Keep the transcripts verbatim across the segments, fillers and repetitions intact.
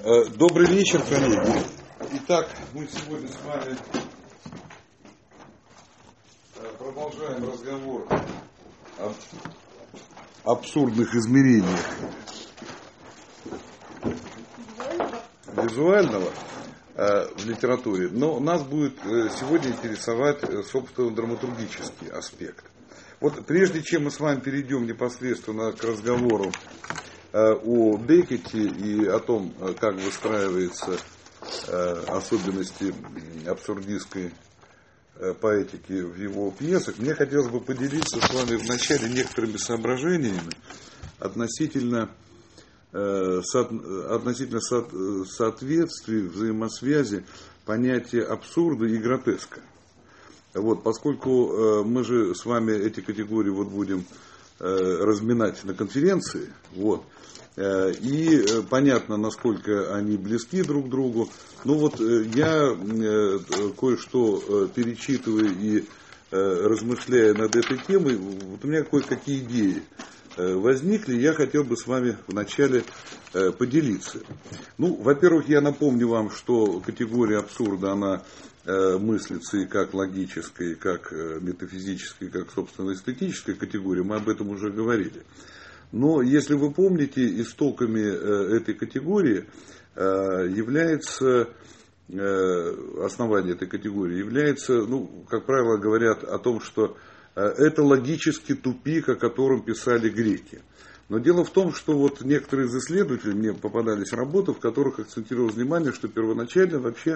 Добрый вечер, коллеги. Итак, мы сегодня с вами продолжаем разговор об абсурдных измерениях визуального в литературе. Но нас будет сегодня интересовать, собственно, драматургический аспект. Вот прежде чем мы с вами перейдем непосредственно к разговору о Беккете и о том, как выстраиваются особенности абсурдистской поэтики в его пьесах, мне хотелось бы поделиться с вами вначале некоторыми соображениями относительно, относительно соответствия, взаимосвязи понятия абсурда и гротеска. Вот, поскольку мы же с вами эти категории вот будем разминать на конференции, вот, и понятно, насколько они близки друг к другу. Ну вот я кое-что перечитываю и размышляя над этой темой, вот у меня кое-какие идеи возникли, я хотел бы с вами вначале поделиться. Ну, во-первых, я напомню вам, что категория абсурда, она мыслится и как логическая, и как метафизическая, и как, собственно, эстетическая категория, мы об этом уже говорили. Но, если вы помните, истоками этой категории является, основание этой категории является, ну, как правило, говорят о том, что это логический тупик, о котором писали греки. Но дело в том, что вот некоторые из исследователей, мне попадались работы, в которых акцентировалось внимание, что первоначально вообще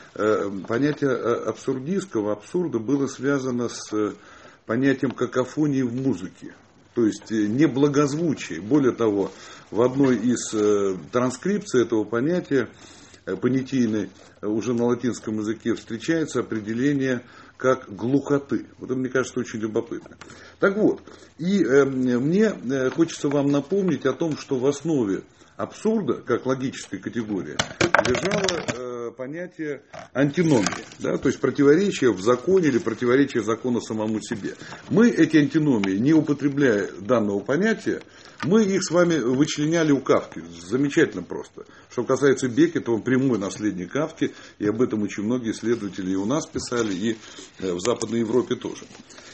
понятие абсурдистского абсурда было связано с понятием какофонии в музыке. То есть неблагозвучие. Более того, в одной из транскрипций этого понятия, понятийной, уже на латинском языке встречается определение как глухоты. Вот это, мне кажется, очень любопытно. Так вот, и э, мне хочется вам напомнить о том, что в основе абсурда, как логической категории, лежало э, понятие антиномии, да, то есть противоречие в законе или противоречие закона самому себе. Мы эти антиномии, не употребляя данного понятия, мы их с вами вычленяли у Кафки. Замечательно просто. Что касается Беккета, он прямой наследник Кафки, и об этом очень многие исследователи и у нас писали, и в Западной Европе тоже.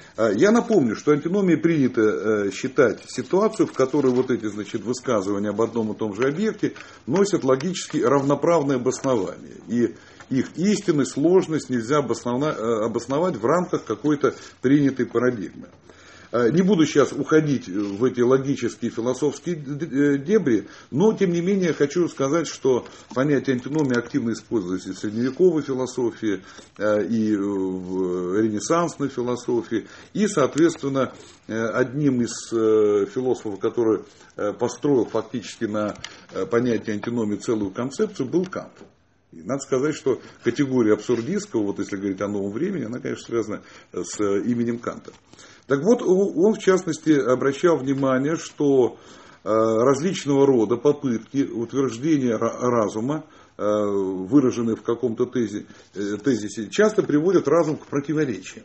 Я напомню, что антиномией принято считать ситуацию, в которой вот эти, значит, высказывания об одном и том же объекте носят логически равноправное обоснование. И их истинность, сложность нельзя обосновать в рамках какой-то принятой парадигмы. Не буду сейчас уходить в эти логические философские дебри, но, тем не менее, хочу сказать, что понятие антиномии активно используется и в средневековой философии, и в ренессансной философии, и, соответственно, одним из философов, который построил фактически на понятие антиномии целую концепцию, был Кант. И надо сказать, что категория абсурдистского, вот если говорить о новом времени, она, конечно, связана с именем Канта. Так вот, он, в частности, обращал внимание, что различного рода попытки утверждения разума, выраженные в каком-то тезисе, тезисе, часто приводят разум к противоречиям.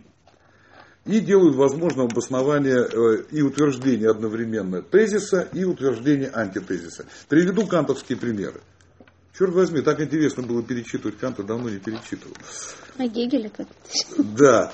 И делают возможным обоснование и утверждение одновременно тезиса и утверждение антитезиса. Приведу кантовские примеры. Черт возьми, так интересно было перечитывать Канта, давно не перечитывал. А Гегеля как? Да.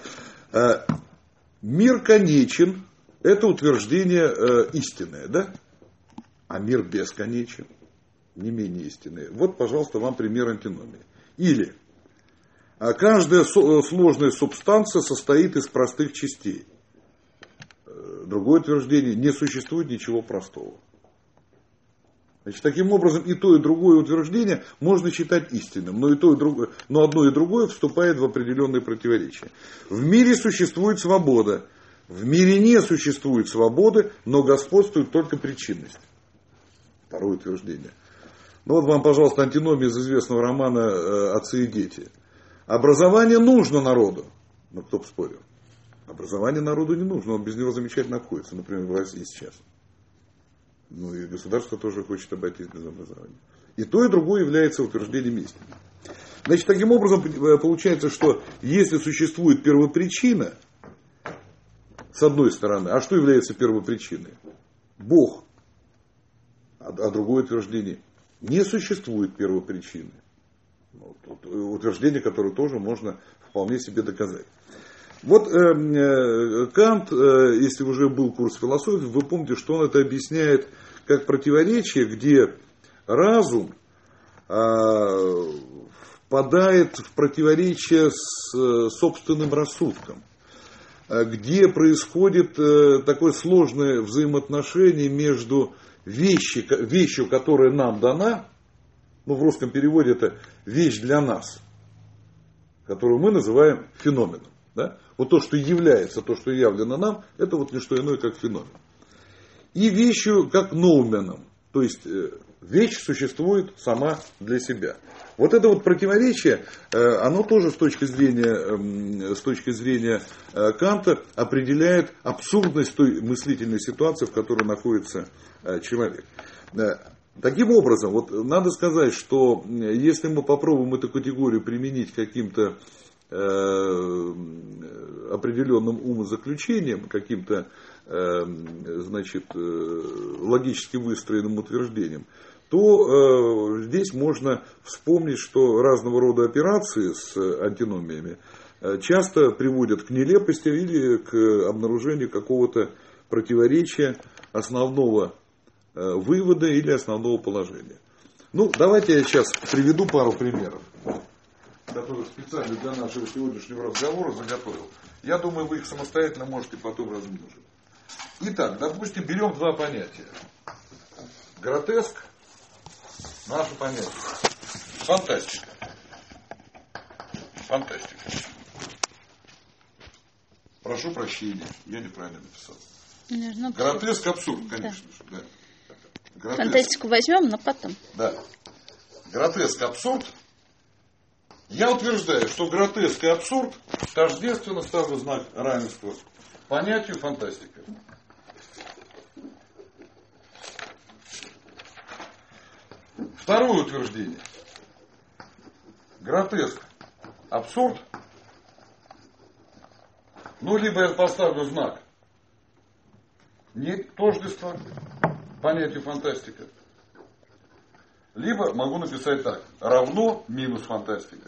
Мир конечен, это утверждение э, истинное, да? А мир бесконечен, не менее истинное. Вот, пожалуйста, вам пример антиномии. Или каждая со- сложная субстанция состоит из простых частей. Другое утверждение: не существует ничего простого. Значит, таким образом, и то, и другое утверждение можно считать истинным, но, и то, и другое, но одно и другое вступает в определенные противоречия. В мире существует свобода, в мире не существует свободы, но господствует только причинность. Второе утверждение. Ну вот вам, пожалуйста, антиномия из известного романа «Отцы и дети». Образование нужно народу. Ну, кто бы спорил. Образование народу не нужно, он без него замечательно обходится, например, в России сейчас. Ну и государство тоже хочет обойтись без образования. И то, и другое является утверждением истины. Значит, таким образом получается, что если существует первопричина, с одной стороны, а что является первопричиной? Бог. А, а другое утверждение. Не существует первопричины. Вот, утверждение, которое тоже можно вполне себе доказать. Вот э, э, Кант, э, если уже был курс философии, вы помните, что он это объясняет как противоречие, где разум э, впадает в противоречие с э, собственным рассудком, э, где происходит э, такое сложное взаимоотношение между вещи, вещью, которая нам дана, ну в русском переводе это вещь для нас, которую мы называем феноменом. Да? Вот то, что является, то, что явлено нам, это вот не что иное, как феномен. И вещью, как ноуменом. То есть вещь существует сама для себя. Вот это вот противоречие, оно тоже с точки зрения, с точки зрения Канта определяет абсурдность той мыслительной ситуации, в которой находится человек. Таким образом, вот надо сказать, что если мы попробуем эту категорию применить каким-то определенным умозаключением, каким-то значит, логически выстроенным утверждением, то здесь можно вспомнить, что разного рода операции с антиномиями часто приводят к нелепости или к обнаружению какого-то противоречия основного вывода или основного положения. Ну, давайте я сейчас приведу пару примеров, которые специально для нашего сегодняшнего разговора заготовил. Я думаю, вы их самостоятельно можете потом размножить. Итак, допустим, берем два понятия. Гротеск, наше понятие. Фантастика. Фантастика. Прошу прощения, я неправильно написал. Нужно гротеск, абсурд, конечно да. же. Да. Гротеск. Фантастику возьмем, но потом. Да. Гротеск, абсурд. Я утверждаю, что гротеск и абсурд тождественно, ставлю знак равенства понятию фантастика. Второе утверждение. Гротеск, абсурд. Ну, либо я поставлю знак не тождество понятию фантастика. Либо могу написать так. Равно минус фантастика.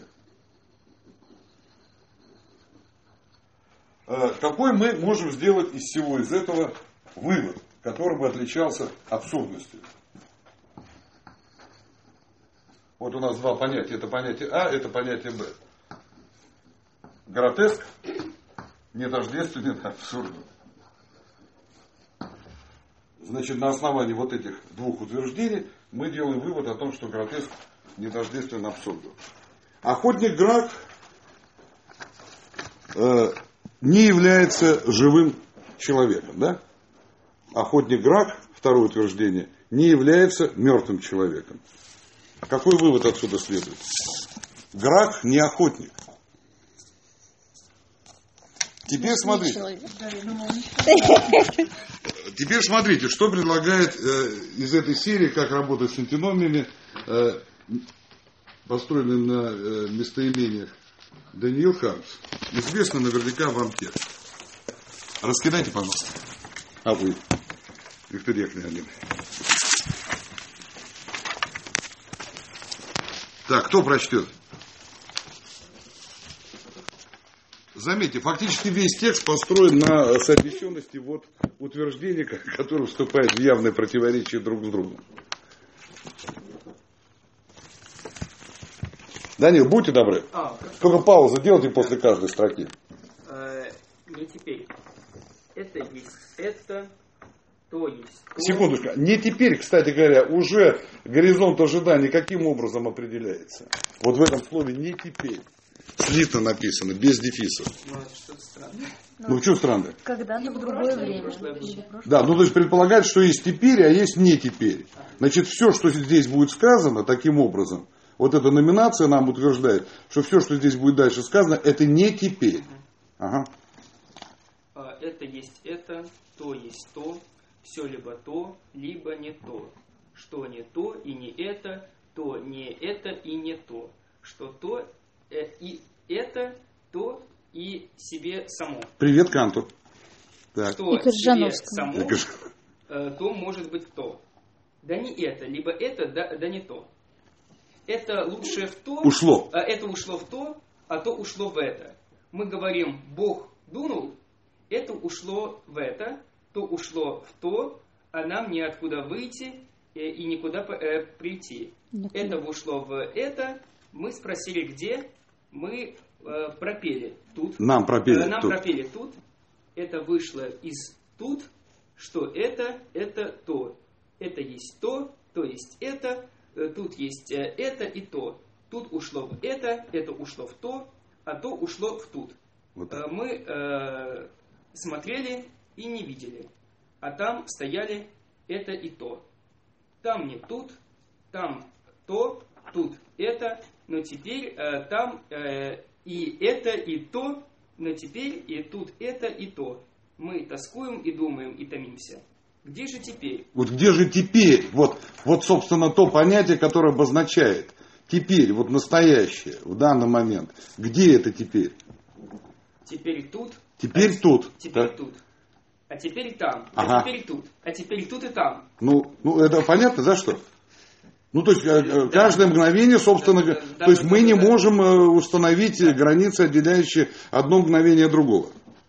Какой мы можем сделать из всего из этого вывод, который бы отличался абсурдностью? Вот у нас два понятия. Это понятие А, это понятие Б. Гротеск не тождественен абсурду. Значит, на основании вот этих двух утверждений мы делаем вывод о том, что гротеск не тождествен абсурду. Охотник Грак э, не является живым человеком. Да? Охотник Грак, второе утверждение, не является мертвым человеком. Какой вывод отсюда следует? Грак не охотник. Теперь смотрите. Теперь смотрите, что предлагает э, из этой серии, как работать с антиномиями, э, построенный на э, местоимениях Даниил Хармс. Известно наверняка вам текст. Раскидайте, пожалуйста. А вы, Виктория Княгина. Так, кто прочтет? Заметьте, фактически весь текст построен на соотнесенности вот утверждений, которые вступают в явное противоречие друг с другом. Данил, будьте добры. А, Только паузу делайте после каждой строки. Э, не теперь. Это есть это, то есть то. Секундочку. Не теперь, кстати говоря, уже горизонт ожидания каким образом определяется? Вот в этом слове не теперь. Слитно написано, без дефисов. Ну, это что-то странное. Ну, что странное? Когда-то в другое время. Да, ну, то есть предполагает, что есть теперь, а есть не теперь. Значит, все, что здесь будет сказано, таким образом, вот эта номинация нам утверждает, что все, что здесь будет дальше сказано, это не теперь. Ага. Это есть это, то есть то, все либо то, либо не то. Что не то и не это, то не это и не то. Что то и это, то и себе само. Привет, Канту. Так. Что себе само, то может быть то. да не это, либо это, да, да не то. Это лучше в то, Ушло. а это ушло в то, а то ушло в это. Мы говорим, Бог дунул, это ушло в это, то ушло в то, а нам неоткуда выйти и никуда прийти. Это ушло в это, мы спросили где, мы э, пропели тут. Нам пропели э, нам тут. пропели тут. Это вышло из тут, что это, это то. Это есть то, то есть это, э, тут есть э, это и то. Тут ушло в это, это ушло в то, а то ушло в тут. Вот. Э, мы э, смотрели и не видели. А там стояли это и то. Там не тут, там то, тут это, но теперь э, там э, и это, и то, но теперь и тут это, и то. Мы тоскуем и думаем, и томимся. Где же теперь? Вот где же теперь? Вот, вот, собственно, то понятие, которое обозначает теперь, вот настоящее, в данный момент. Где это теперь? Теперь тут. Теперь а тут. Теперь Да? тут. А теперь там. Ага. А теперь тут. А теперь тут и там. Ну, ну, это понятно, за что? Ну, то есть, э, каждое мгновение, собственно, Да, да, то да, есть да, мы да, не да. можем э, установить границы, отделяющие одно мгновение от другого.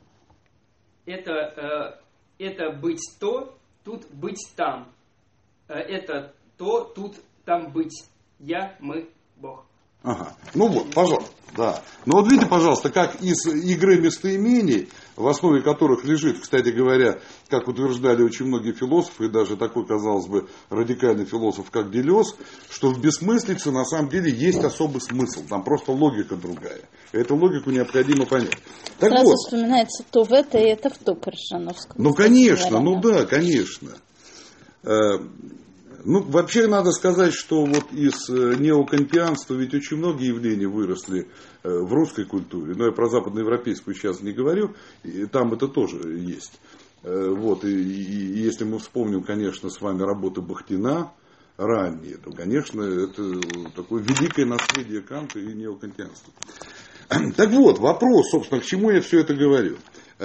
Это, э, это быть то, тут быть там. Э, это то, тут там быть. Я, мы, Бог. Ага. Ну вот, пожалуйста, да. Но вот видите, пожалуйста, как из игры местоимений, в основе которых лежит, кстати говоря, как утверждали очень многие философы, и даже такой, казалось бы, радикальный философ, как Делез, что в бессмыслице на самом деле есть особый смысл, там просто логика другая. Эту логику необходимо понять. Так Сразу вот, вспоминается то в это и это в то по Ржановскому. ну конечно, ну да, конечно. Ну, вообще надо сказать, что вот из неокантианства ведь очень многие явления выросли в русской культуре. Но я про западноевропейскую сейчас не говорю, и там это тоже есть. Вот, и, и если мы вспомним, конечно, с вами работы Бахтина, ранние, то, конечно, это такое великое наследие Канта и неокантианства. Так вот, вопрос, собственно, к чему я все это говорю.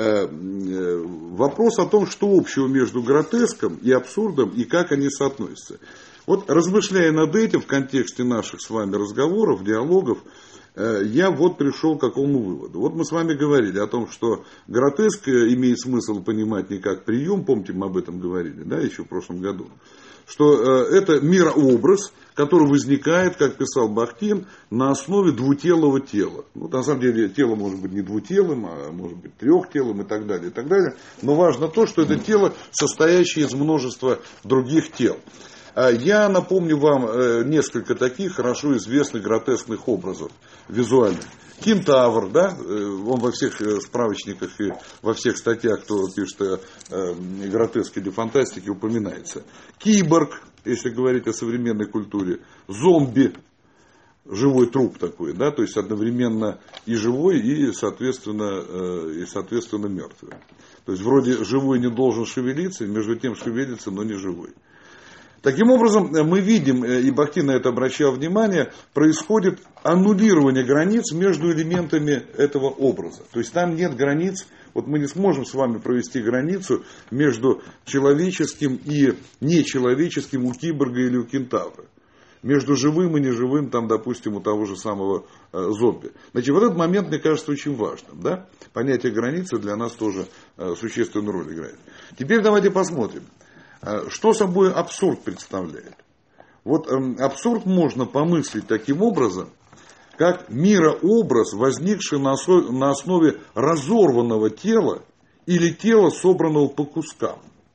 Вопрос о том, что общего между гротеском и абсурдом и как они соотносятся. Вот размышляя над этим в контексте наших с вами разговоров, диалогов, я вот пришел к какому выводу. Вот мы с вами говорили о том, что гротеск имеет смысл понимать не как прием, помните, мы об этом говорили, да, еще в прошлом году, что это мирообраз, который возникает, как писал Бахтин, на основе двутелого тела. Ну, на самом деле, тело может быть не двутелым, а может быть трехтелым и так далее, и так далее. Но важно то, что это тело, состоящее из множества других тел. Я напомню вам несколько таких хорошо известных гротескных образов визуальных. Кентавр, да, он во всех справочниках и во всех статьях, кто пишет о гротеске или фантастике, упоминается. Киборг, если говорить о современной культуре. Зомби, живой труп такой, да, то есть одновременно и живой, и соответственно, и соответственно мертвый. То есть вроде живой не должен шевелиться, между тем шевелится, но не живой. Таким образом, мы видим, и Бахтин на это обращал внимание, происходит аннулирование границ между элементами этого образа. То есть там нет границ, вот мы не сможем с вами провести границу между человеческим и нечеловеческим у киборга или у кентавра. Между живым и неживым, там, допустим, у того же самого э, зомби. Значит, вот этот момент, мне кажется, очень важным. Да? Понятие границы для нас тоже э, существенную роль играет. Теперь давайте посмотрим. Что собой абсурд представляет? Вот э, абсурд можно помыслить таким образом, как мирообраз, возникший на основе, на основе разорванного тела или тела, собранного по кускам.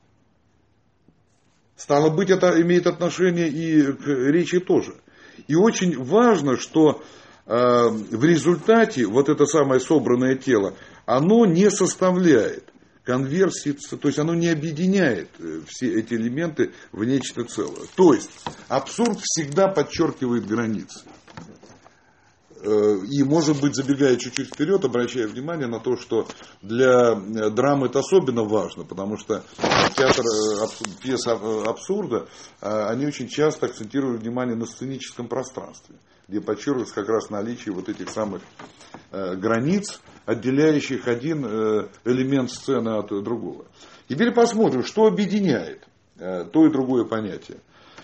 Стало быть, это имеет отношение и к речи тоже. И очень важно, что э, в результате вот это самое собранное тело, оно не составляет конверсии, то есть оно не объединяет все эти элементы в нечто целое. То есть абсурд всегда подчеркивает границы. И, может быть, забегая чуть-чуть вперед, обращая внимание на то, что для драмы это особенно важно, потому что театр пьес абсурда, они очень часто акцентируют внимание на сценическом пространстве, где подчеркивается как раз наличие вот этих самых границ, отделяющих один элемент сцены от другого. Теперь посмотрим, что объединяет то и другое понятие.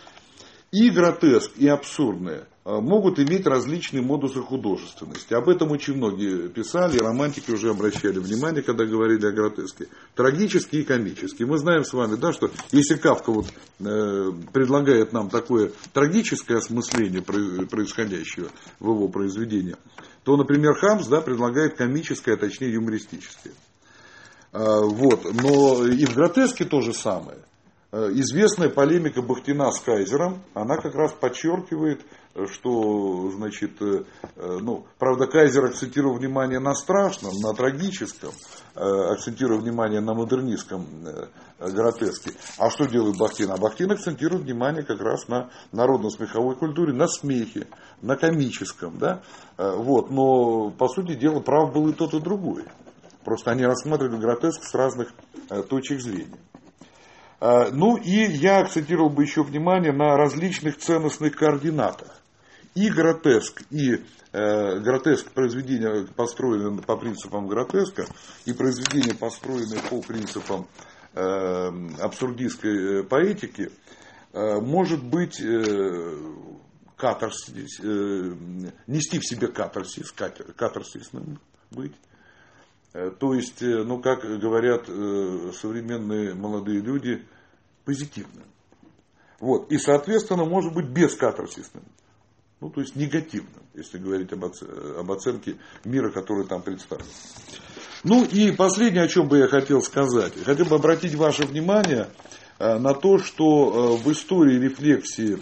и гротеск, и абсурдное могут иметь различные модусы художественности. Об этом очень многие писали, и романтики уже обращали внимание, когда говорили о гротеске. Трагический и комический. Мы знаем с вами, да, что если Кафка вот, э, предлагает нам такое трагическое осмысление происходящего в его произведении, то, например, Хамс, да, предлагает комическое, а точнее юмористическое. Э, вот. Но и в гротеске то же самое. Известная полемика Бахтина с Кайзером, она как раз подчеркивает, что, значит, ну, правда, Кайзер акцентировал внимание на страшном, на трагическом, акцентируя внимание на модернистском гротеске. А что делает Бахтин? А Бахтин акцентирует внимание как раз на народно-смеховой культуре, на смехе, на комическом, да? Вот. Но, по сути дела, прав был и тот, и другой. Просто они рассматривали гротеск с разных точек зрения. Ну и я акцентировал бы еще внимание на различных ценностных координатах. И гротеск, и э, гротеск произведения, построенные по принципам гротеска, и произведения, построенные по принципам э, абсурдистской поэтики, э, может быть э, катарсис, э, нести в себе катарсис, катарсисным быть. То есть, ну, как говорят современные молодые люди, позитивным. Вот. И, соответственно, может быть бескатарсисным. Ну, то есть негативным, если говорить об, оц... об оценке мира, который там представлен. Ну и последнее, о чем бы я хотел сказать. Хотел бы обратить ваше внимание на то, что в истории рефлексии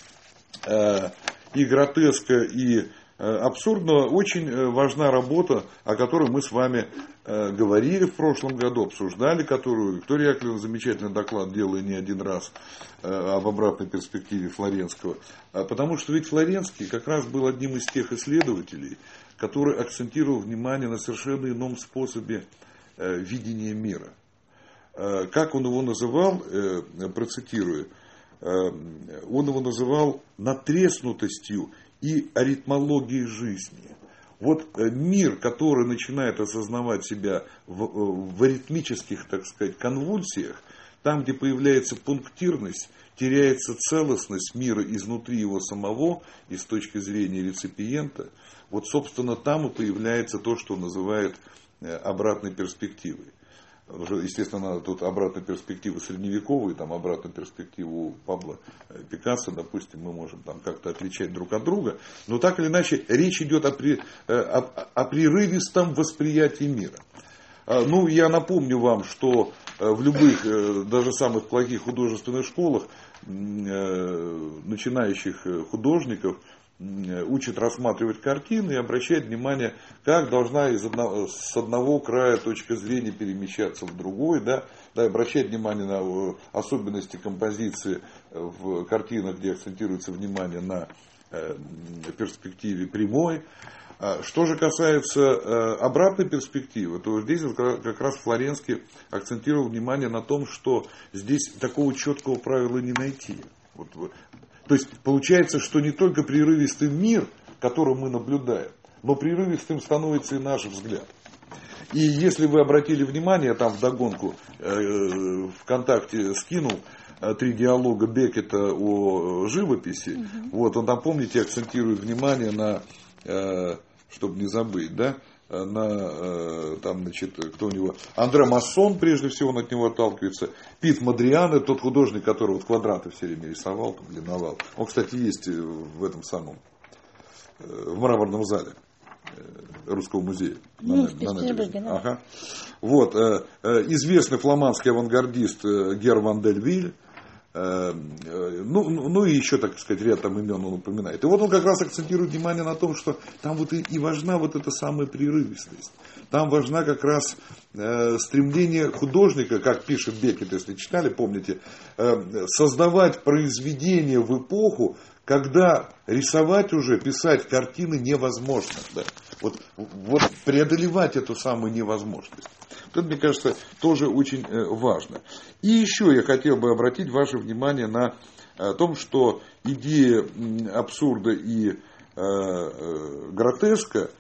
и гротеска, и абсурдно очень важна работа, о которой мы с вами говорили в прошлом году, обсуждали, которую Виктория Яковлевна замечательный доклад делала не один раз об обратной перспективе Флоренского. Потому что ведь Флоренский как раз был одним из тех исследователей, который акцентировал внимание на совершенно ином способе видения мира. Как он его называл, процитирую, он его называл натреснутостью и аритмологией жизни. Вот мир, который начинает осознавать себя в, в аритмических, так сказать, конвульсиях, там, где появляется пунктирность, теряется целостность мира изнутри его самого и с точки зрения реципиента, вот, собственно, там и появляется то, что называют обратной перспективой. Естественно, тут обратную перспективу средневековую, там обратную перспективу Пабло Пикассо, допустим, мы можем там как-то отличать друг от друга. Но так или иначе, речь идет о, при, о, о прерывистом восприятии мира. Ну, я напомню вам, что в любых, даже самых плохих художественных школах начинающих художников учат рассматривать картины и обращать внимание, как должна из одного, с одного края точка зрения перемещаться в другой, да, да, обращать внимание на особенности композиции в картинах, где акцентируется внимание на э, перспективе прямой. Что же касается э, обратной перспективы, то здесь как раз Флоренский акцентировал внимание на том, что здесь такого четкого правила не найти. Вот, то есть получается, что не только прерывистый мир, который мы наблюдаем, но прерывистым становится и наш взгляд. И если вы обратили внимание, я там вдогонку э, ВКонтакте скинул э, три диалога Беккета о живописи. Угу. Вот, он там, помните, акцентирует внимание на, э, чтобы не забыть, да, на, там, значит, кто у него, Андре Массон, прежде всего, он от него отталкивается, Пит Модриано, тот художник, который вот квадраты все время рисовал, длиновал. Он, кстати, есть в этом самом, в мраморном зале Русского музея. Ну, на, на ага. Вот, известный фламандский авангардист Гер ван дель Виль. Ну, ну и еще, так сказать, ряд там имен он упоминает. И вот он как раз акцентирует внимание на том, что там вот и, и важна вот эта самая прерывистость. Там важна как раз э, стремление художника, как пишет Беккет, если читали, помните, э, создавать произведение в эпоху, когда рисовать уже, писать картины невозможно. Да? Вот, вот преодолевать эту самую невозможность. Это, мне кажется, тоже очень важно. И еще я хотел бы обратить ваше внимание на том, что идея абсурда и гротеска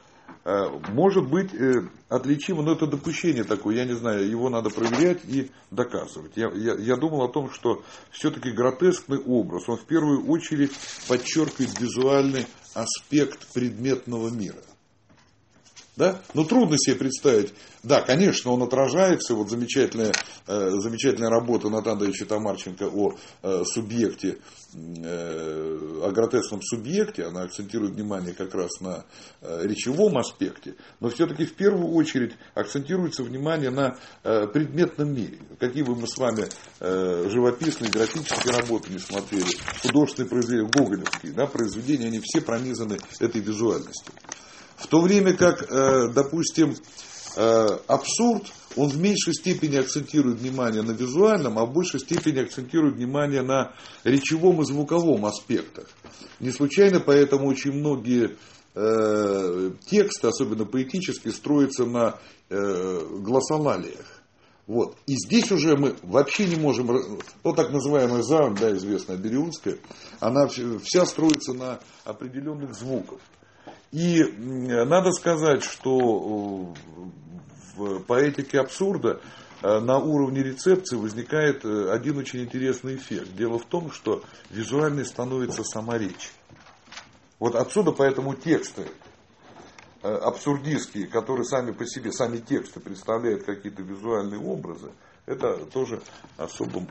может быть отличимо, но это допущение такое, я не знаю, его надо проверять и доказывать. Я, я, я думал о том, что все-таки гротескный образ, он в первую очередь подчеркивает визуальный аспект предметного мира. Да? Но трудно себе представить. Да, конечно, он отражается. Вот замечательная, э, замечательная работа Натана Тамарченко о э, субъекте, э, о гротескном субъекте. Она акцентирует внимание как раз на э, речевом аспекте. Но все-таки в первую очередь акцентируется внимание на э, предметном мире. Какие бы мы с вами э, живописные, графические работы не смотрели, художественные произведения, гоголевские, да, произведения, они все пронизаны этой визуальностью. В то время как, допустим, абсурд, он в меньшей степени акцентирует внимание на визуальном, а в большей степени акцентирует внимание на речевом и звуковом аспектах. Не случайно поэтому очень многие тексты, особенно поэтические, строятся на глоссолалиях. Вот. И здесь уже мы вообще не можем, ну так называемая заум, да, известная Бериутская, она вся строится на определенных звуках. И надо сказать, что в поэтике абсурда на уровне рецепции возникает один очень интересный эффект. Дело в том, что визуальной становится сама речь. Вот отсюда поэтому тексты абсурдистские, которые сами по себе, сами тексты представляют какие-то визуальные образы, это тоже особым,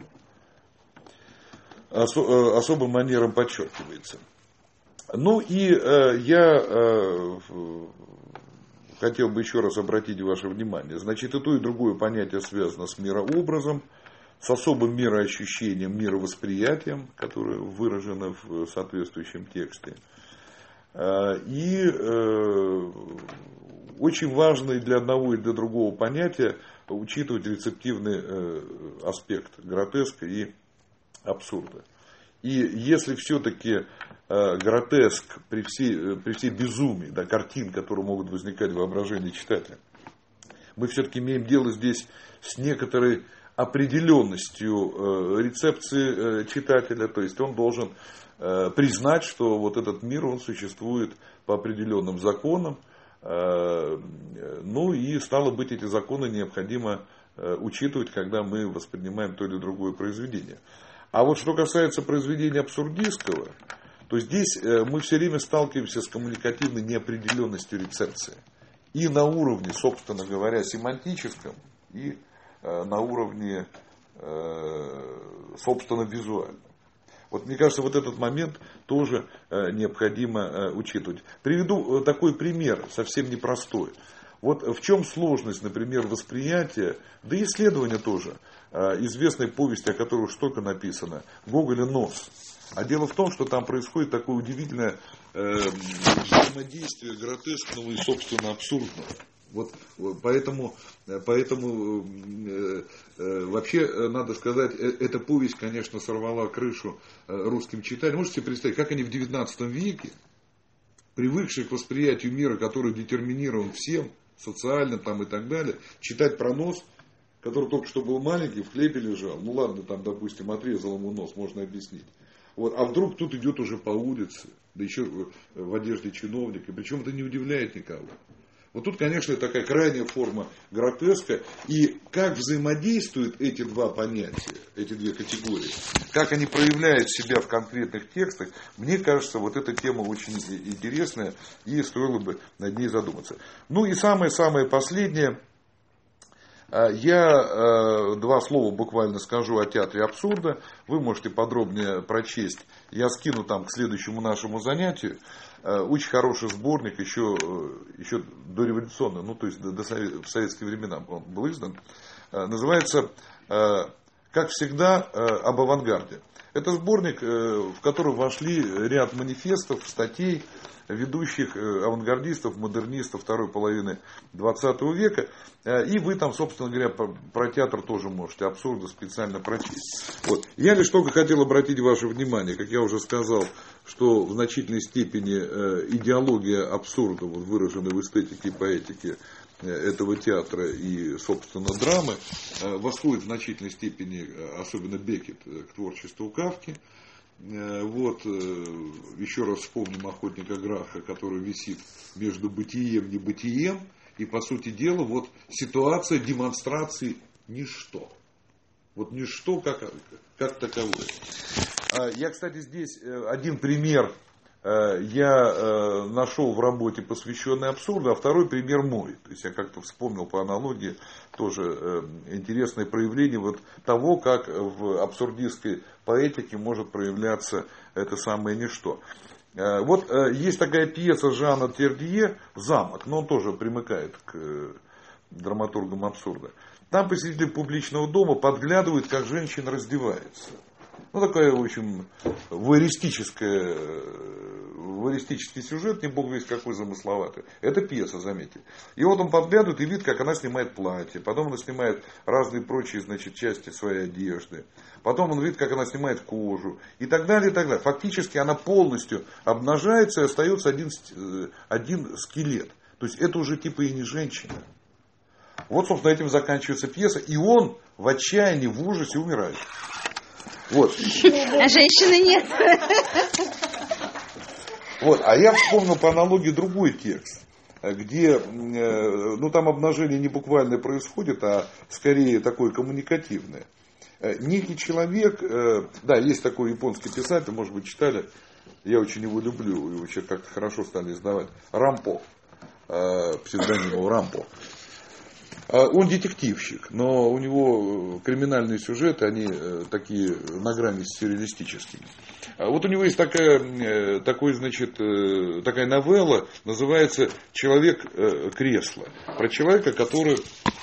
осо, особым манером подчеркивается. Ну и э, я э, хотел бы еще раз обратить ваше внимание. Значит, и то, и другое понятие связано с мирообразом, с особым мироощущением, мировосприятием, которое выражено в соответствующем тексте. Э, и э, очень важно и для одного, и для другого понятия учитывать рецептивный э, аспект гротеска и абсурда. И если все-таки э, гротеск при всей, при всей безумии, да, картин, которые могут возникать в воображении читателя, мы все-таки имеем дело здесь с некоторой определенностью э, рецепции э, читателя, то есть он должен э, признать, что вот этот мир, он существует по определенным законам, э, ну и стало быть, эти законы необходимо э, учитывать, когда мы воспринимаем то или другое произведение. А вот что касается произведения абсурдистского, то здесь мы все время сталкиваемся с коммуникативной неопределенностью рецепции. И на уровне, собственно говоря, семантическом, и на уровне, собственно, визуальном. Вот мне кажется, вот этот момент тоже необходимо учитывать. Приведу такой пример, совсем непростой. Вот в чем сложность, например, восприятия, да и исследования тоже, известной повести, о которой уж столько написано, Гоголя «Нос». А дело в том, что там происходит такое удивительное э, взаимодействие гротескного и, собственно, абсурдного. Вот, поэтому поэтому э, э, вообще, надо сказать, э, эта повесть, конечно, сорвала крышу э, русским читателям. Можете себе представить, как они в девятнадцатом веке, привыкшие к восприятию мира, который детерминирован всем, социально там и так далее, читать про нос, который только что был маленький, в хлебе лежал. Ну ладно, там, допустим, отрезал ему нос, можно объяснить. Вот, а вдруг тут идет уже по улице, да еще в одежде чиновника, причем это не удивляет никого. Вот тут, конечно, такая крайняя форма гротеска. И как взаимодействуют эти два понятия, эти две категории, как они проявляют себя в конкретных текстах, мне кажется, вот эта тема очень интересная, и стоило бы над ней задуматься. Ну и самое-самое последнее. Я два слова буквально скажу о театре абсурда. Вы можете подробнее прочесть. Я скину там к следующему нашему занятию. Очень хороший сборник, еще, еще дореволюционный, ну то есть до, до, в советские времена он был издан. Называется, как всегда, об авангарде. Это сборник, в который вошли ряд манифестов, статей ведущих авангардистов, модернистов второй половины двадцатого века. И вы там, собственно говоря, про театр тоже можете абсурда специально прочесть. Вот. Я лишь только хотел обратить ваше внимание, как я уже сказал, что в значительной степени идеология абсурда, вот, выраженная в эстетике и поэтике этого театра и, собственно, драмы, восходит в значительной степени, особенно Беккет, к творчеству Кафки. Вот, еще раз вспомним охотника Граха, который висит между бытием и небытием. И, по сути дела, вот ситуация демонстрации ничто. Вот ничто как, как таковое. Я, кстати, здесь один пример я нашел в работе, посвященной абсурду, а второй пример мой. То есть я как-то вспомнил по аналогии тоже интересное проявление вот того, как в абсурдистской поэтике может проявляться это самое ничто. Вот есть такая пьеса Жана Тердье «Замок», но он тоже примыкает к драматургам абсурда. Там посетитель публичного дома подглядывает, как женщина раздевается. Ну, такая, в общем, вуэристическая, вуэристический сюжет, не бог весть какой замысловатый. Это пьеса, заметьте. И вот он подглядывает и видит, как она снимает платье. Потом она снимает разные прочие, значит, части своей одежды. Потом он видит, как она снимает кожу. И так далее, и так далее. Фактически она полностью обнажается и остается один, один скелет. То есть это уже типа и не женщина. Вот, собственно, этим заканчивается пьеса. И он в отчаянии, в ужасе умирает. Вот. А женщины нет. Вот. А я вспомнил по аналогии другой текст, где, ну, там обнажение не буквально происходит, а скорее такое коммуникативное. Некий человек, да, есть такой японский писатель, может быть, читали, я очень его люблю, его сейчас как-то хорошо стали издавать, Рампо, псевдоним его Рампо. Он детективщик, но у него криминальные сюжеты, они такие на грани с сюрреалистическими. Вот у него есть такая, такой, значит, такая новелла, называется «Человек-кресло». Про человека, который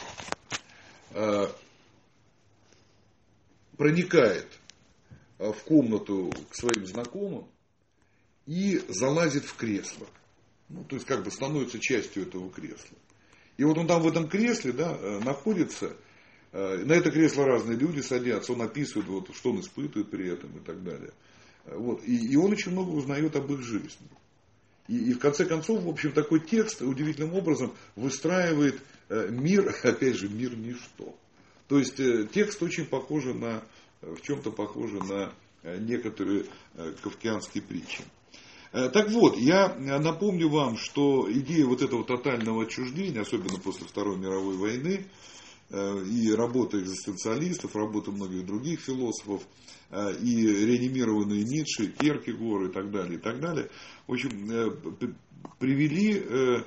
проникает в комнату к своим знакомым и залазит в кресло. Ну, то есть как бы становится частью этого кресла. И вот он там в этом кресле, да, находится, на это кресло разные люди садятся, он описывает, вот, что он испытывает при этом и так далее. Вот. И, и он очень много узнает об их жизни. И, и в конце концов, в общем, такой текст удивительным образом выстраивает мир, опять же, мир ничто. То есть текст очень похож на, в чем-то похож на некоторые кафкианские притчи. Так вот, я напомню вам, что идея вот этого тотального отчуждения, особенно после Второй мировой войны, и работа экзистенциалистов, работа многих других философов, и реанимированные Ницше, Кьеркегор и так далее, и так далее, в общем, привели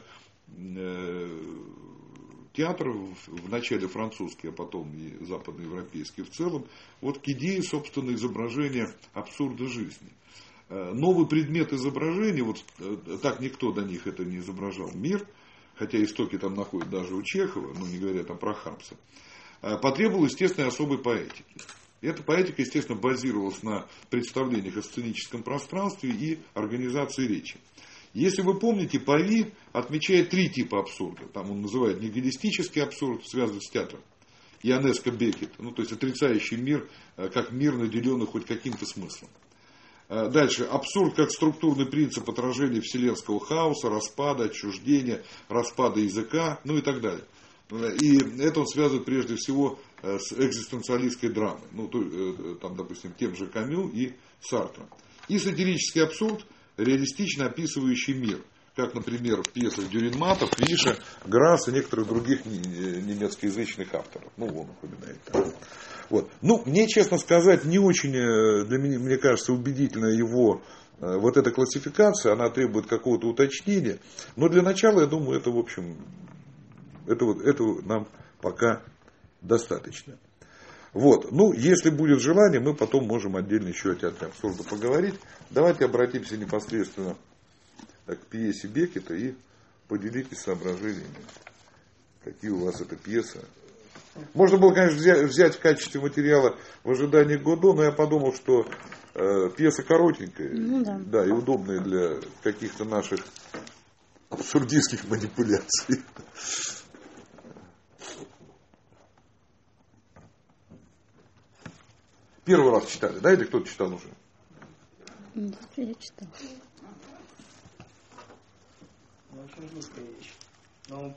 театр, в начале французский, а потом и западноевропейский в целом, вот к идее, собственно, изображения абсурда жизни. Новый предмет изображения, вот так никто до них это не изображал, мир, хотя истоки там находят даже у Чехова, ну не говоря там про Хармса, потребовал, естественно, особой поэтики. И эта поэтика, естественно, базировалась на представлениях о сценическом пространстве и организации речи. Если вы помните, Пави отмечает три типа абсурда. Там он называет нигилистический абсурд, связанный с театром. Ионеско Беккет, ну то есть отрицающий мир, как мир, наделенный хоть каким-то смыслом. Дальше. Абсурд как структурный принцип отражения вселенского хаоса, распада, отчуждения, распада языка, ну и так далее. И это он связывает прежде всего с экзистенциалистской драмой. Ну, то, там, допустим, тем же Камю и Сартром. И сатирический абсурд, реалистично описывающий мир. Как, например, в пьесах Дюринмата, Фриша, Грасса и некоторых других немецкоязычных авторов. Ну, он упоминает там. Вот. Ну, мне, честно сказать, не очень, для меня, мне кажется, убедительна его вот эта классификация, она требует какого-то уточнения. Но для начала, я думаю, это, в общем, это, вот, этого нам пока достаточно. Вот. Ну, если будет желание, мы потом можем отдельно еще о театре абсурда поговорить. Давайте обратимся непосредственно к пьесе Беккета и поделитесь соображениями, какие у вас эта пьеса. Можно было, конечно, взять, взять в качестве материала «В ожидании Годо», но я подумал, что э, пьеса коротенькая, ну, да. Да, и удобная для каких-то наших абсурдистских манипуляций. Первый раз читали, да, или кто-то читал уже? Да, я читал. Ну, очень близкая вещь. Но,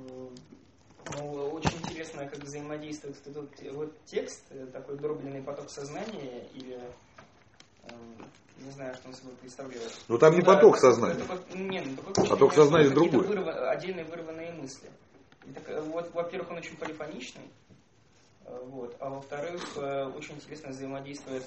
но очень интересно, как взаимодействует этот вот текст, такой дробленный поток сознания, или э, не знаю, что он собой представляет. Но там не да, поток это, сознания. Это, это, не, ну, такое поток сознания другой. Вырв... Отдельные вырванные мысли. И так, вот, во-первых, он очень полифоничный, вот, а во-вторых, очень интересно взаимодействует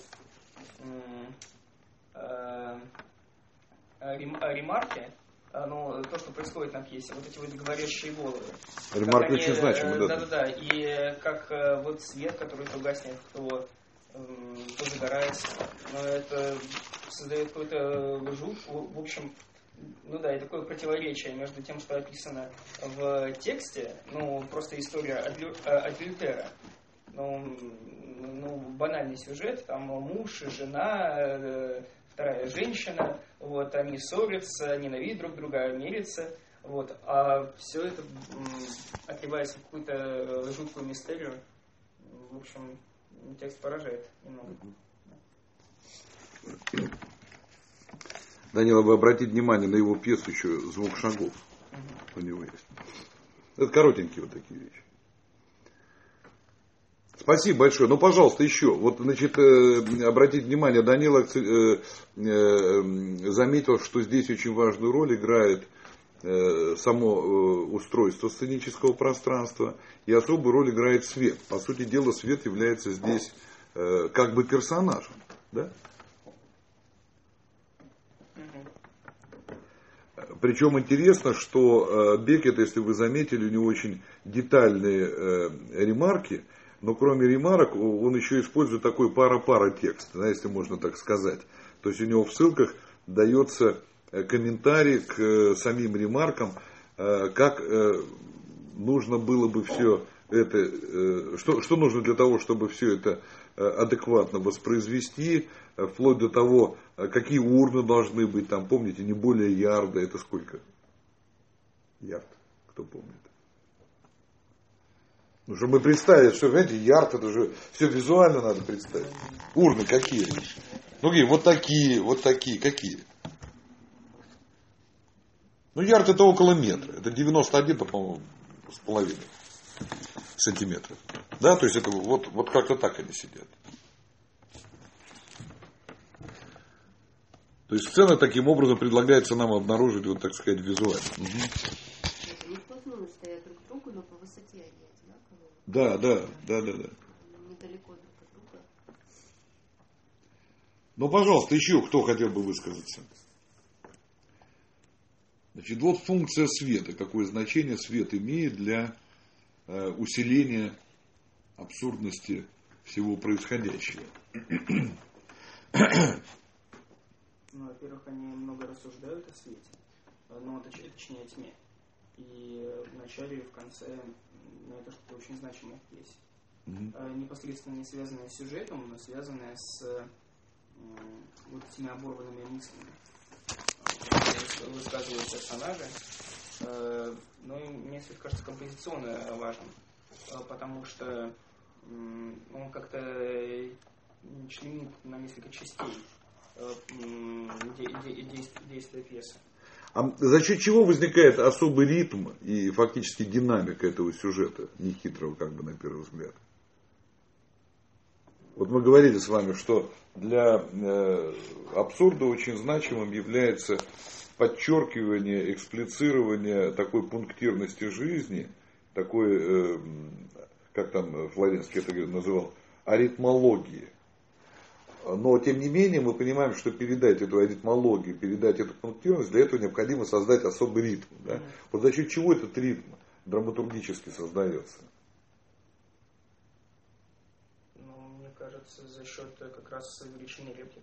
ремарки, ну, то, что происходит на пьесе, вот эти вот говорящие головы. Ремарки очень значимы, да. Да-да-да, и как вот свет, который то гаснет, то, то загорается. Но это создает какую-то жутку, в общем, ну да, и такое противоречие между тем, что описано в тексте, ну, просто история адюльтера, ну, ну, банальный сюжет, там муж, жена, вторая женщина, вот, они ссорятся, ненавидят друг друга, мирятся, вот, а все это отливается в какую-то жуткую мистерию. В общем, текст поражает немного. Данила, вы обратите внимание на его пьесу еще «Звук шагов». Uh-huh. У него есть. Это коротенькие вот такие вещи. Спасибо большое. Ну, пожалуйста, еще. Вот, значит, э, обратите внимание, Данила э, э, заметил, что здесь очень важную роль играет э, само э, устройство сценического пространства, и особую роль играет свет. По сути дела, свет является здесь э, как бы персонажем. Да? Причем интересно, что Беккет, если вы заметили, у него очень детальные э, ремарки, но кроме ремарок он еще использует такой пара-пара текст, да, если можно так сказать. То есть у него в ссылках дается комментарий к э, самим ремаркам, э, как э, нужно было бы все это, э, что, что нужно для того, чтобы все это э, адекватно воспроизвести, э, вплоть до того, э, какие урны должны быть, там, помните, не более ярда, это сколько? Ярд, кто помнит? Ну, чтобы мы представили, что, понимаете, ярд, это же все визуально надо представить. Урны какие? Ну, какие? Вот такие, вот такие, какие? Ну, ярд это около метра, это девяносто один, по-моему, с половиной сантиметров. Да, то есть это вот, вот как-то так они сидят. То есть сцена таким образом предлагается нам обнаружить, вот так сказать, визуально. Угу. Не вплотную стоят друг к другу, но по высоте они одинаковые. Да, да, да, да, да. Недалеко друг от друга. Ну, пожалуйста, еще кто хотел бы высказаться? Значит, вот функция света. Какое значение свет имеет для э, усиления абсурдности всего происходящего? Ну, во-первых, они много рассуждают о свете, но точнее о тьме. И в начале и в конце, ну, это что-то очень значимое в пьесе. Mm-hmm. Непосредственно не связанное с сюжетом, но связанное с э, вот этими оборванными мыслями. Высказывают персонажи, э, ну и мне все кажется композиционно важным, э, потому что э, он как-то членит на несколько частей э, де, де, действия, действия пьесы. А за счет чего возникает особый ритм и фактически динамика этого сюжета, нехитрого как бы на первый взгляд? Вот мы говорили с вами, что для э, абсурда очень значимым является подчеркивание, эксплицирование такой пунктирности жизни, такой, э, как там Флоренский это называл, аритмологии. Но, тем не менее, мы понимаем, что передать эту аритмологию, передать эту пунктирность, для этого необходимо создать особый ритм. Да? Mm-hmm. Вот за счет чего этот ритм драматургически создается? Ну, мне кажется, за счет как раз величины реплик.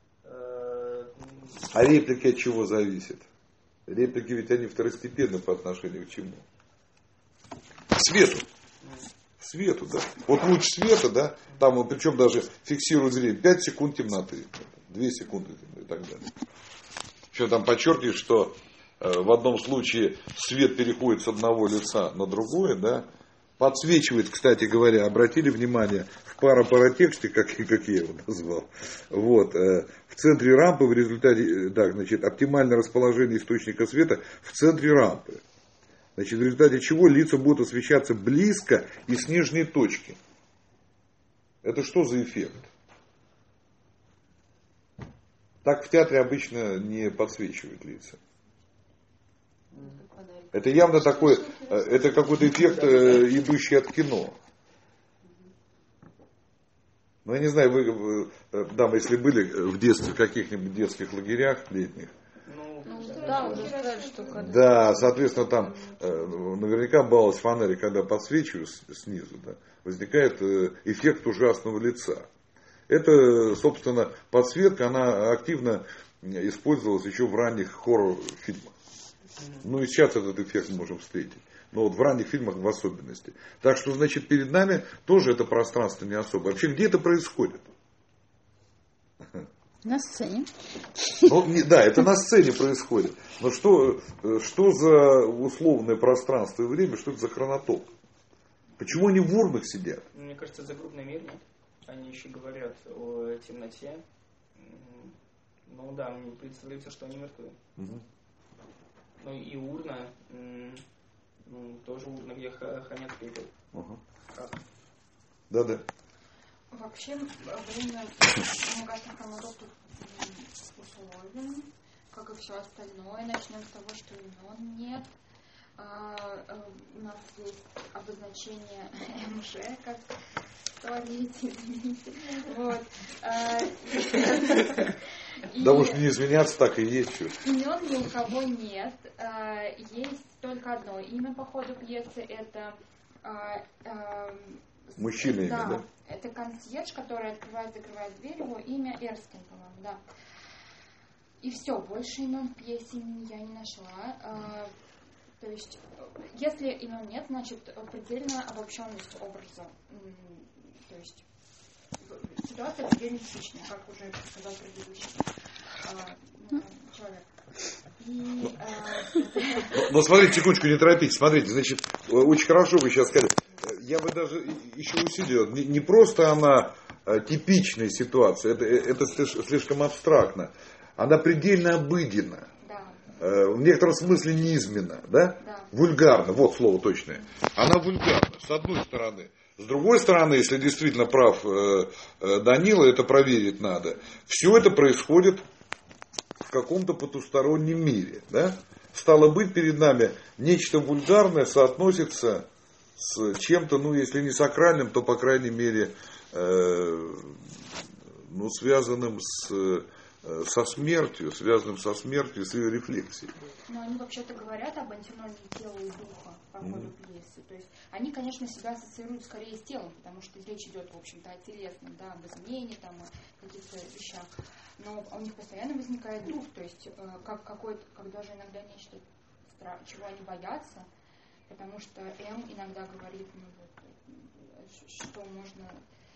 А реплики от чего зависят? Реплики ведь они второстепенны по отношению к чему? К свету. Свету, да. Вот луч света, да, там причем даже фиксируют зрение. пять секунд темноты, две секунды и так далее. Еще там подчеркивают, что э, в одном случае свет переходит с одного лица на другое, да. Подсвечивает, кстати говоря, обратили внимание, в парапаратексте, как, как я его назвал, вот, э, в центре рампы в результате, так, значит, оптимальное расположение источника света в центре рампы. Значит, в результате чего лица будут освещаться близко и с нижней точки. Это что за эффект? Так в театре обычно не подсвечивают лица. Это явно такой, это какой-то эффект, идущий от кино. Ну, я не знаю, вы, дамы, если были в детстве в каких-нибудь детских лагерях летних. Ну, да, уже сказали, что когда... Да, соответственно, там наверняка баловались фонари, когда подсвечиваю снизу, да, возникает эффект ужасного лица. Это, собственно, подсветка, она активно использовалась еще в ранних хоррор-фильмах. Ну и сейчас этот эффект мы можем встретить. Но вот в ранних фильмах в особенности. Так что, значит, перед нами тоже это пространство не особо. Вообще, где это происходит? На сцене. Ну, не, да, это на сцене происходит. Но что, что за условное пространство и время, что это за хронотоп? Почему они в урнах сидят? Мне кажется, за загробный мир нет. Они еще говорят о темноте. Ну да, мне представляется, что они мертвы. Угу. Ну и урна, ну, тоже урна, где хранят пепел. Угу. Да-да. Вообще, время, мне кажется, хронотоп тут условен, как и все остальное. Начнем с того, что имен нет. А, а, у нас есть обозначение МЖ, как в туалете, извините. Вот. А, да уж не извиняться, так и есть все. Имен ни у кого нет. А, есть только одно имя по ходу пьесы. Это а, а, мужчина имя, да, да? Это консьерж, который открывает, закрывает дверь. Его имя Эрскин, по-моему, да. И все, больше имен в пьесе я не нашла. А, то есть, если имен нет, значит, предельная обобщенность образа. То есть, ситуация предельно типичная, как уже сказал предыдущий а, человек. И, а... Но смотрите, секундочку, не торопитесь. Смотрите, значит, очень хорошо вы сейчас сказали. Я бы даже еще усилил. Не, не просто она а, типичная ситуация, это, это слишком абстрактно. Она предельно обыденна. Да. А, в некотором смысле низменна, да? Да. Вульгарна, вот слово точное. Она вульгарна, с одной стороны. С другой стороны, если действительно прав э, э, Данила, это проверить надо. Все это происходит в каком-то потустороннем мире. Да? Стало быть, перед нами нечто вульгарное соотносится с чем-то, ну, если не сакральным, то, по крайней мере, э, ну, связанным с, э, со смертью, связанным со смертью, с ее рефлексией. Но они вообще-то говорят об антиномии тела и духа по ходу mm. пьесы. То есть они, конечно, себя ассоциируют скорее с телом, потому что речь идет, в общем-то, о телесном, да, об измене, там, о каких-то вещах. Но у них постоянно возникает дух, то есть как какой-то, как даже иногда нечто, чего они боятся, потому что М иногда говорит, ну, вот, что можно,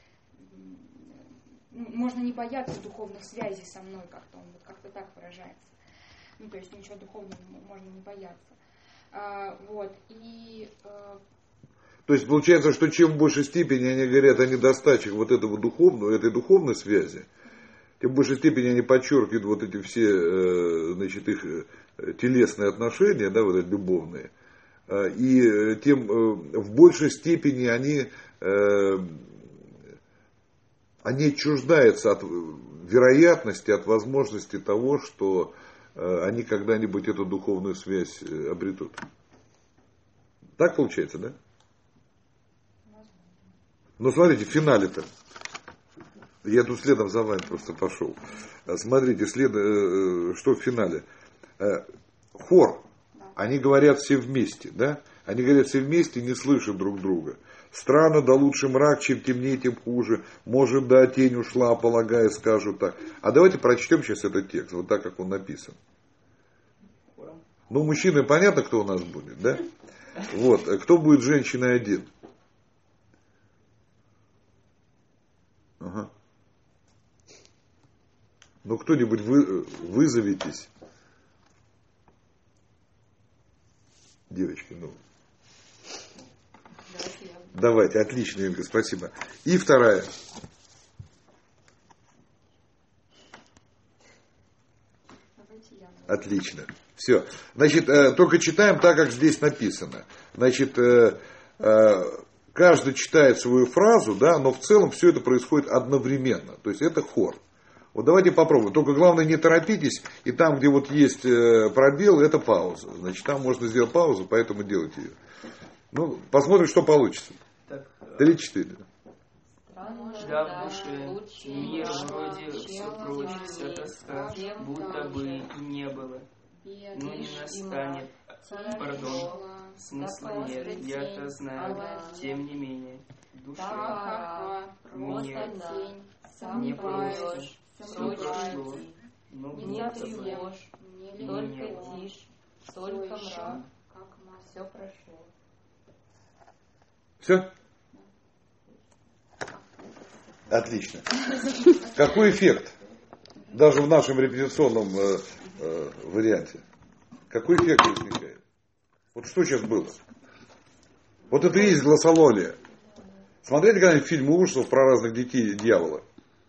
ну, можно не бояться духовных связей со мной, как-то он вот как-то так выражается. Ну, то есть ничего духовного можно не бояться. А, вот, и... А... То есть получается, что чем в большей степени они говорят о недостачах вот этого духовного, этой духовной связи, тем в большей степени они подчеркивают вот эти все, значит, их телесные отношения, да, вот эти любовные, и тем в большей степени они, они отчуждаются от вероятности, от возможности того, что они когда-нибудь эту духовную связь обретут. Так получается, да? Ну, смотрите, в финале-то. Я тут следом за вами просто пошел. Смотрите, след, что в финале. Хор. Они говорят все вместе, да? Они говорят все вместе, не слышат друг друга. Странно, да лучше мрак, чем темнее, тем хуже. Может, да, тень ушла, полагая, скажут так. А давайте прочтем сейчас этот текст, вот так, как он написан. Ну, мужчины, понятно, кто у нас будет, да? Вот, кто будет женщиной один? Ага. Ну, кто-нибудь вы, вызовитесь. Девочки, ну. Давайте, Давайте, отлично, Инга, спасибо. И вторая. Давайте я. Отлично. Все. Значит, только читаем так, как здесь написано. Значит, каждый читает свою фразу, да, но в целом все это происходит одновременно. То есть это хор. Вот давайте попробуем. Только главное не торопитесь. И там, где вот есть пробел, это пауза. Значит, там можно сделать паузу, поэтому делайте ее. Ну, посмотрим, что получится. Три-четыре. Да, в душе мир вроде все прочь, вся тоска, будто бы и не было. Но не настанет, пардон, смысла нет, я-то знаю, тем не менее, в душе мне не просто все прошло, но не будто бы тревожь, и только не было. тишь, только мрак, все прошло. Все? Отлично. Какой эффект? Даже в нашем репетиционном э, э, варианте. Какой эффект возникает? Вот что сейчас было? Вот это и есть гласололия. Смотрели когда-нибудь фильм ужасов про разных детей дьявола?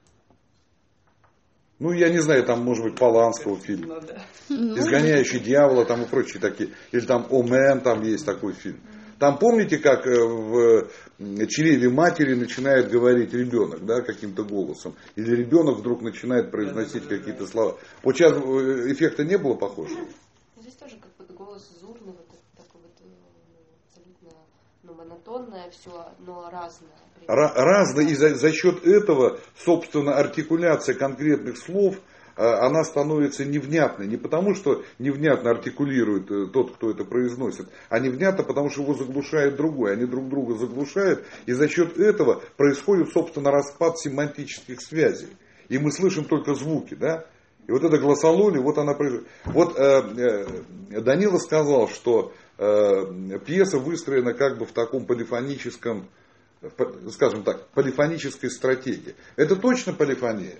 Ну, я не знаю, там, может быть, Поланского фильм. «Изгоняющий дьявола», там и прочие такие. Или там «Омен», там есть такой фильм. Там помните, как в чреве матери начинает говорить ребенок, да, каким-то голосом? Или ребенок вдруг начинает произносить какие-то слова. Вот сейчас эффекта не было похожего? Здесь тоже как бы голос зурный, вот такой вот, абсолютно, ну, монотонное все, но разное. Разное, и за, за счет этого, собственно, артикуляция конкретных слов, она становится невнятной. Не потому, что невнятно артикулирует тот, кто это произносит, а невнятно, потому что его заглушает другой. Они друг друга заглушают, и за счет этого происходит, собственно, распад семантических связей. И мы слышим только звуки, да? И вот эта гласололия, вот она происходит. Вот э, э, Данила сказал, что э, пьеса выстроена как бы в таком полифоническом, скажем так, полифонической стратегии. Это точно полифония?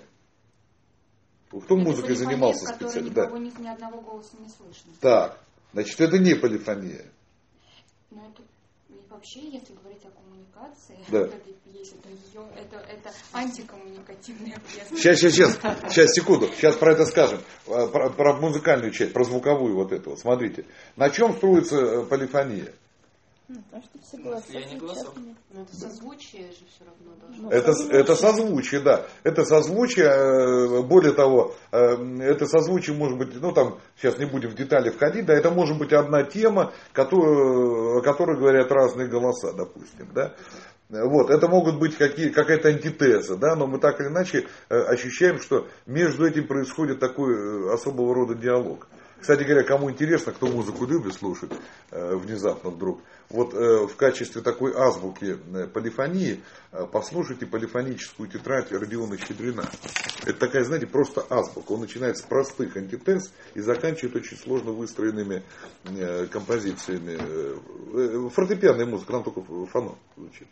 Кто это музыкой занимался специально? Никого, Да. ни, ни одного голоса не слышно. Так, значит, это не полифония. Но это вообще, если говорить о коммуникации, Да. вот этой пьесе, то ее, это, это антикоммуникативная пьеса. Сейчас, сейчас, сейчас, сейчас, секунду, сейчас про это скажем. Про, про музыкальную часть, про звуковую вот эту. Смотрите, на чем строится полифония? Потому что все голоса Я не голосов. Но это созвучие же все равно должно. Это, это созвучие, да. Это созвучие, более того, это созвучие может быть, ну там, сейчас не будем в детали входить, да, это может быть одна тема, которую, о которой говорят разные голоса, допустим, да. Вот, это могут быть какие, какая-то антитеза, да, но мы так или иначе ощущаем, что между этим происходит такой особого рода диалог. Кстати говоря, кому интересно, кто музыку любит слушать э, внезапно вдруг, вот э, в качестве такой азбуки э, полифонии э, послушайте полифоническую тетрадь Родиона Щедрина. Это такая, знаете, просто азбука. Он начинает с простых антитез и заканчивает очень сложно выстроенными э, композициями. Э, фортепианная музыка, там только фано звучит.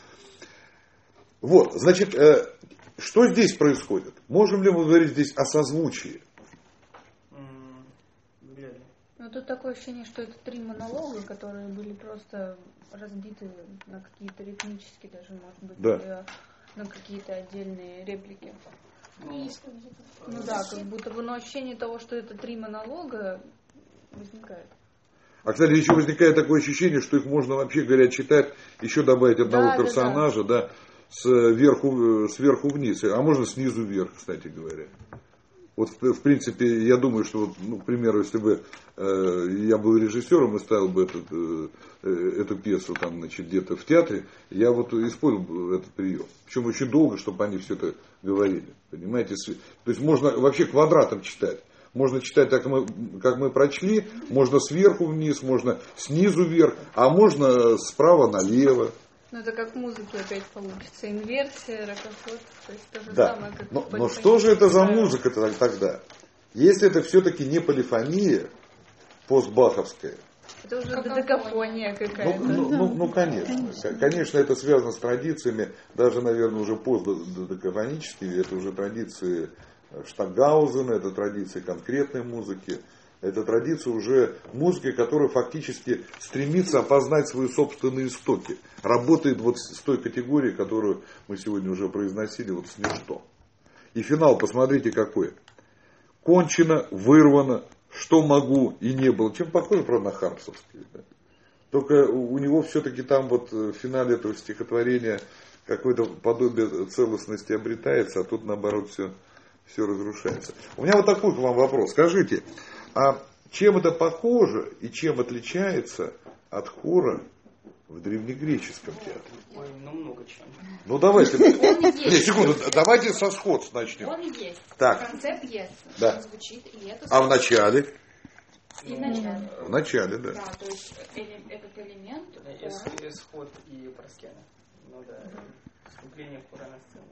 Вот, значит, э, что здесь происходит? Можем ли мы говорить здесь о созвучии? Ну, тут такое ощущение, что это три монолога, которые были просто разбиты на какие-то ритмические даже, может быть, да. или на какие-то отдельные реплики. Ну, ну да, как будто бы, но ощущение того, что это три монолога, возникает. А, кстати, еще возникает такое ощущение, что их можно, вообще говоря, читать, еще добавить одного да, персонажа, да, да. Да, сверху, сверху вниз, а можно снизу вверх, кстати говоря. Вот, в, в принципе, я думаю, что, вот, ну, к примеру, если бы э, я был режиссером и ставил бы этот, э, эту пьесу там, значит, где-то в театре, я вот использовал бы этот прием. Причем очень долго, чтобы они все это говорили. Понимаете? То есть можно вообще квадратом читать. Можно читать так, как мы, как мы прочли, можно сверху вниз, можно снизу вверх, а можно справа налево. Ну, это как в музыке опять получится. Инверсия, ракофот, то есть то же да. самое, как но, но что же это за музыка тогда? Если это все-таки не полифония постбаховская. Это уже додекафония какая-то. Ну, ну, ну, ну, конечно. Конечно, это связано с традициями, даже, наверное, уже постдодекафоническими. Это уже традиции Штокгаузена, это традиции конкретной музыки. Это традиция уже музыки, которая фактически стремится опознать свои собственные истоки. Работает вот с той категорией, которую мы сегодня уже произносили, вот с ничто. И финал, посмотрите какой. Кончено, вырвано, что могу и не было. Чем похоже, правда, на Хармсовский. Да? Только у него все-таки там вот в финале этого стихотворения какое-то подобие целостности обретается, а тут наоборот все все разрушается. У меня вот такой к вам вопрос. Скажите, а чем это похоже и чем отличается от хора в древнегреческом театре? Ой, ну много чем. Ну давайте. Он Нет, есть. секунду, давайте со сходств начнем. Он есть. Так. В конце пьесы. Да. Он звучит, и это А в начале? И в начале. В начале, да. Да, то есть эле- этот элемент Эс- хора. Исход и Параскева. Ну да, вступление в хора на сцену.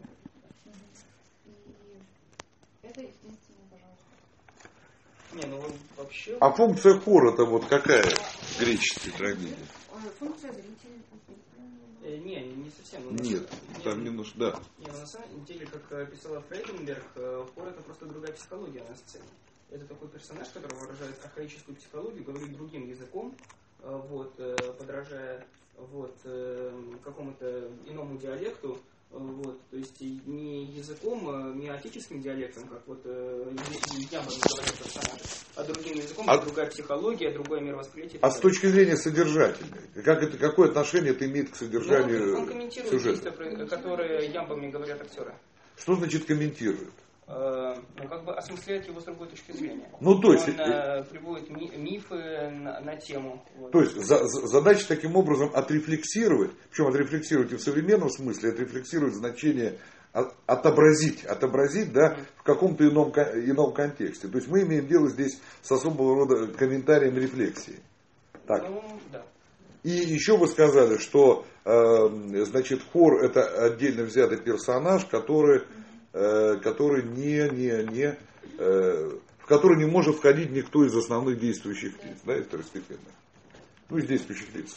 И это единственное, пожалуйста. Не, ну вообще... А функция хора-то вот какая в греческой трагедии? Э, Функция зрителя. Э, не, не совсем. Ну, Нет, на- там не, немножко, да. не, ну, на самом деле, как э, писала Фрейденберг, э, хор это просто другая психология на сцене. Это такой персонаж, который выражает архаическую психологию, говорит другим языком, э, вот, э, подражая вот, э, какому-то иному диалекту, э, вот, то есть и не языком, э, миотическим диалектом, как вот э, Ябом говорят персонажи, а другим языком, А- это другая психология, другое мировосприятие. А с точки зрения содержательной, как это, какое отношение это имеет к Ну, содержанию он комментирует сюжета? действия, которые ямбами говорят актеры. Что значит комментирует? Э, ну, как бы осмысляет его с другой точки зрения. Ну, то есть, Он э, приводит ми- мифы на, на тему. Вот. То есть за- за- задача таким образом отрефлексировать, причем отрефлексировать и в современном смысле, отрефлексировать значение о- отобразить, отобразить, да, в каком-то ином, ко- ином контексте. То есть мы имеем дело здесь с особого рода комментарием рефлексии. Так. Ну, да. И еще вы сказали, что э, значит, хор это отдельно взятый персонаж, который, э, который не, не, не, э, в который не может входить никто из основных действующих лиц, да, из второстепенных. Ну и здесь впечатлиться.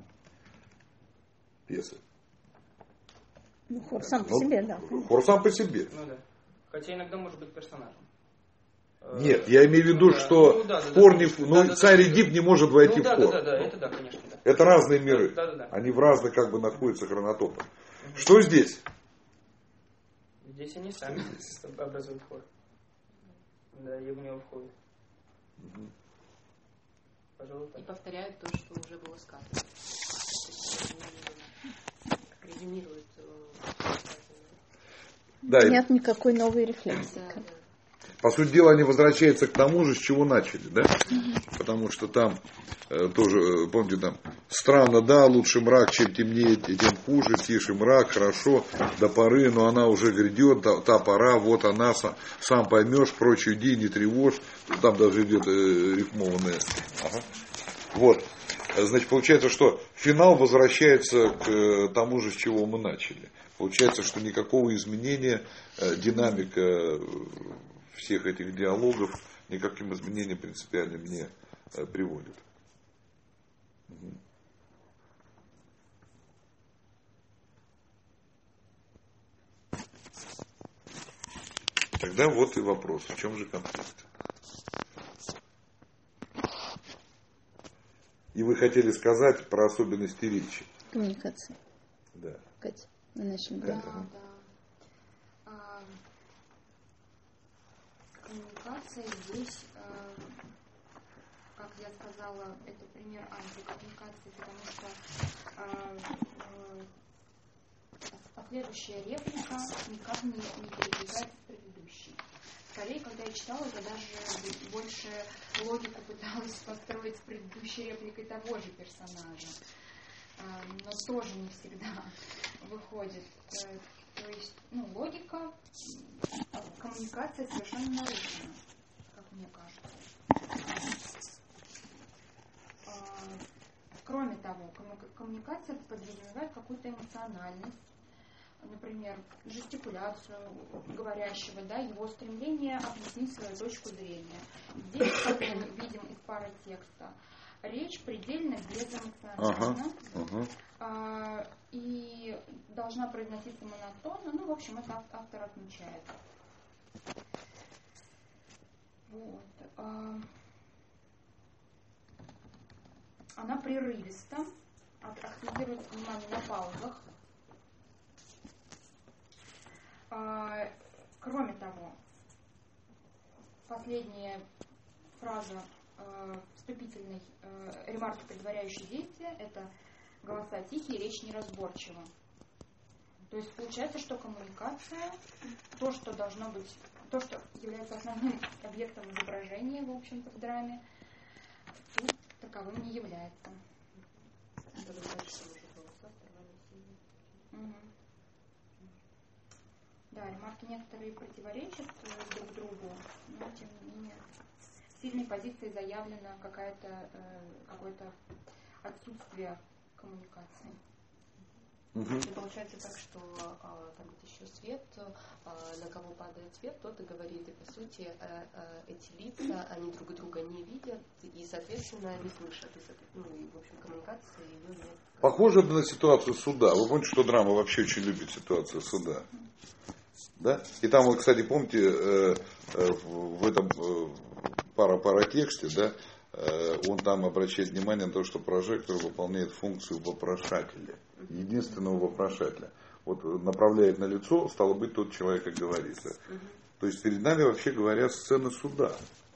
Пьесы. Ну, хор сам по Ну, себе, да. Хор сам по себе. Ну да. Хотя иногда может быть персонажем. Э, Нет, я имею в виду, ну, да. что Ну, да, да, хор да, не, да, ну, да, да, царь да, Эдип да. не может войти Ну, да, в хор. да, да, да, это да, конечно, да. Это разные миры. Да, да, да. Они в разных как бы находятся хронотопах. Что здесь? Здесь они сами образуют хор. Да, и в него входят. Пожалуй, И так. повторяют то, что уже было сказано. То есть они как резюмируют. э, Да, и, Нет никакой новой рефлексии. да, да. по сути дела, они возвращаются к тому же, с чего начали, да? Потому что там э, тоже, э, помните, там странно, да, лучше мрак, чем темнее, тем хуже, тише мрак, хорошо, до поры, но она уже грядет, та, та пора, вот она, сам, сам поймешь, прочь иди, не тревожь. Там даже идет э, рифмованное. Ага. Вот. Значит, получается, что финал возвращается к э, тому же, с чего мы начали. Получается, что никакого изменения э, динамика э, всех этих диалогов никаким изменениям принципиальным не э, приводит. Угу. Тогда вот и вопрос, в чем же конфликт? И вы хотели сказать про особенности речи. Коммуникация. Да. Катя, мы начали Да, говорить. да. А, коммуникация здесь, а, как я сказала, это пример антикоммуникации, потому что а, а, последующая реплика никак не, не перекликается с предыдущей. Скорее, когда я читала, я даже больше логику пыталась построить с предыдущей репликой того же персонажа. А, но тоже не всегда выходит. Э, То есть, ну, логика, коммуникация совершенно нарушена, как мне кажется. А, Кроме того, комму- коммуникация подразумевает какую-то эмоциональность, например, жестикуляцию говорящего, да, его стремление объяснить свою точку зрения. Здесь, как мы видим из пары текста, речь предельно безэмоциональна. Ага, ага. А, и должна произноситься монотонно. Ну, в общем, это ав- автор отмечает. Вот. А, она прерывиста, ак- акцентирует внимание на паузах. А, кроме того, последняя фраза э, вступительной э, ремарки, предваряющей действие, это голоса тихие, речь неразборчива. То есть получается, что коммуникация, то, что должно быть то, что является основным объектом изображения, в общем-то, в драме, тут таковым не является. Угу. Да, ремарки некоторые противоречат друг другу, но тем не менее в сильной позиции заявлено какая-то, э, какое-то отсутствие коммуникации. Угу. И получается так, что а, там вот еще свет, а, на кого падает свет, тот и говорит, и по сути а, а, эти лица, они друг друга не видят и, соответственно, не слышат. И, ну, и в общем, коммуникации ее нет. Похоже на ситуацию суда. Вы помните, что драма вообще очень любит ситуацию суда? Да? И там, вот, кстати, помните, э, э, в этом э, пара-пара-тексте, да, э, он там обращает внимание на то, что прожектор выполняет функцию вопрошателя. Единственного вопрошателя. Вот направляет на лицо, стало быть, тот человек, как говорится. То есть перед нами, вообще говоря, сцена суда.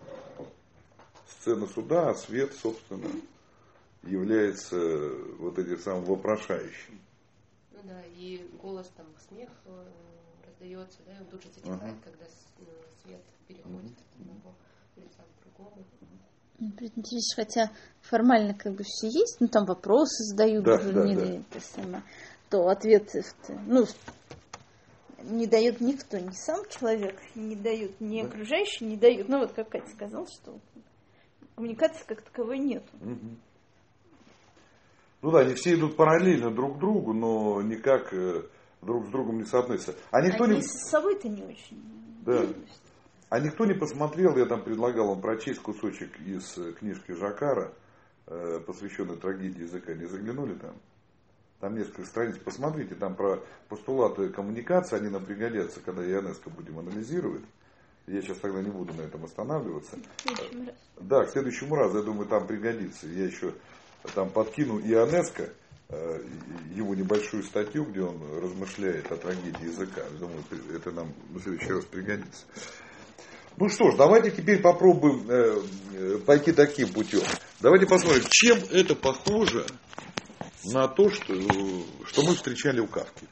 Сцена суда, а свет, собственно, является вот этим самым вопрошающим. Ну да, и голос там, смех раздается, да, и он тут же затихает, uh-huh. когда свет переходит от одного лица к другому. Интересно, хотя формально как бы все есть, ну там вопросы задают, да, уже да, не, да. Это самое, то ответ, ну, не дает никто, ни сам человек, не дают, ни да. окружающие, не дают. Ну вот как Катя сказала, что коммуникации как таковой нет. Угу. Ну да, они все идут параллельно друг к другу, но никак друг с другом не соотносятся. А никто они не... с собой-то не очень. Да. А никто не посмотрел, я там предлагал вам прочесть кусочек из книжки Жакара, посвященной трагедии языка. Не заглянули там? Там несколько страниц. Посмотрите, там про постулаты коммуникации, они нам пригодятся, когда ионеско будем анализировать. Я сейчас тогда не буду на этом останавливаться. Да, к следующему разу, я думаю, там пригодится. Я еще там подкину ионеско, его небольшую статью, где он размышляет о трагедии языка. Думаю, это нам в следующий раз пригодится. Ну что ж, давайте теперь попробуем э, пойти таким путем. Давайте посмотрим, чем это похоже на то, что, что мы встречали у Кафки.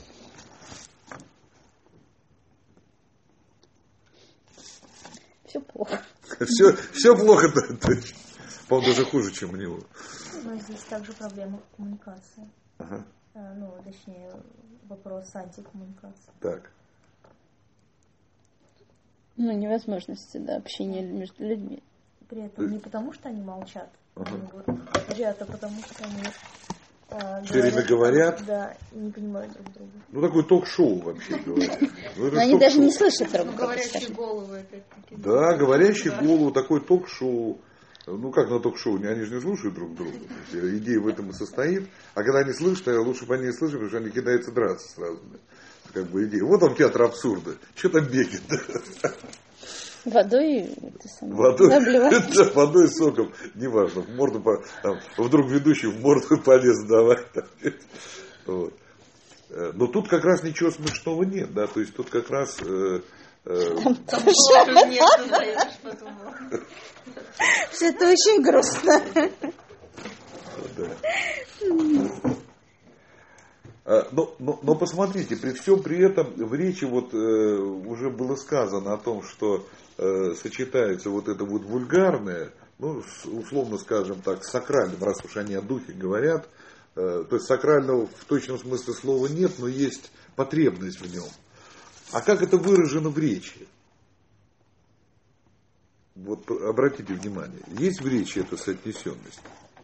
Все плохо. Все, все плохо, точно. По-моему, даже хуже, чем у него. Но здесь также проблема коммуникации. Ага. А, ну, точнее, вопрос антикоммуникации. Так. Ну, невозможности, да, общения между людьми. При этом не потому, что они молчат, ага. они говорят, а потому что они а, все время говорят. Да, и не понимают друг друга. Ну, такое ток-шоу вообще говорят. Ну, но они даже не слышат друг друга. Говорящие головы опять-таки. Да, говорящие да. голову, такое ток-шоу. Ну, как на ток-шоу, они же не слушают друг друга. Идея в этом и состоит. А когда они слышат, лучше бы они не слышали, потому что они кидаются драться сразу. Как бы идея. Вот он театр абсурда. Что там бегает? Водой, ты сам водой, да, водой соком, неважно, в морду, там, вдруг ведущий в морду полез давать. Там, вот. Но тут как раз ничего смешного нет, да, то есть тут как раз... Э, э, там тоже нет, знаешь, подумала. Все это очень грустно. Да. Но, но, но посмотрите, при всем при этом в речи вот э, уже было сказано о том, что э, сочетается вот это вот вульгарное, ну, с, условно скажем так, с сакральным, раз уж они о духе говорят, э, то есть сакрального в точном смысле слова нет, но есть потребность в нем. А как это выражено в речи? Вот обратите внимание, есть в речи эта соотнесенность?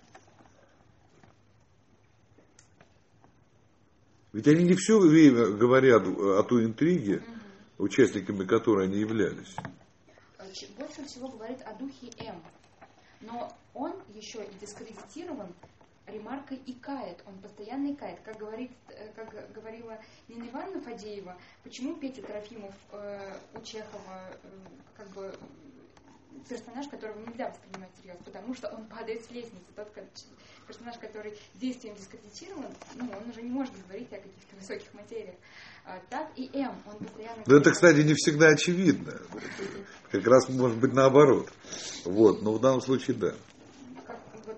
Ведь они не все время говорят о той интриге, угу. участниками которой они являлись. Больше всего говорит о духе М. Но он еще и дискредитирован ремаркой икает. Он постоянно икает. Как, говорит, как говорила Нина Ивановна Фадеева, почему Петя Трофимов э, у Чехова э, как бы персонаж, которого нельзя воспринимать всерьез, потому что он падает с лестницы. Тот персонаж, который действием дискредитирован, ну, он уже не может говорить о каких-то высоких материях. А, так и М, он постоянно... Но это, кстати, не всегда очевидно. Как раз может быть наоборот. Вот, но в данном случае да. Как, вот это мне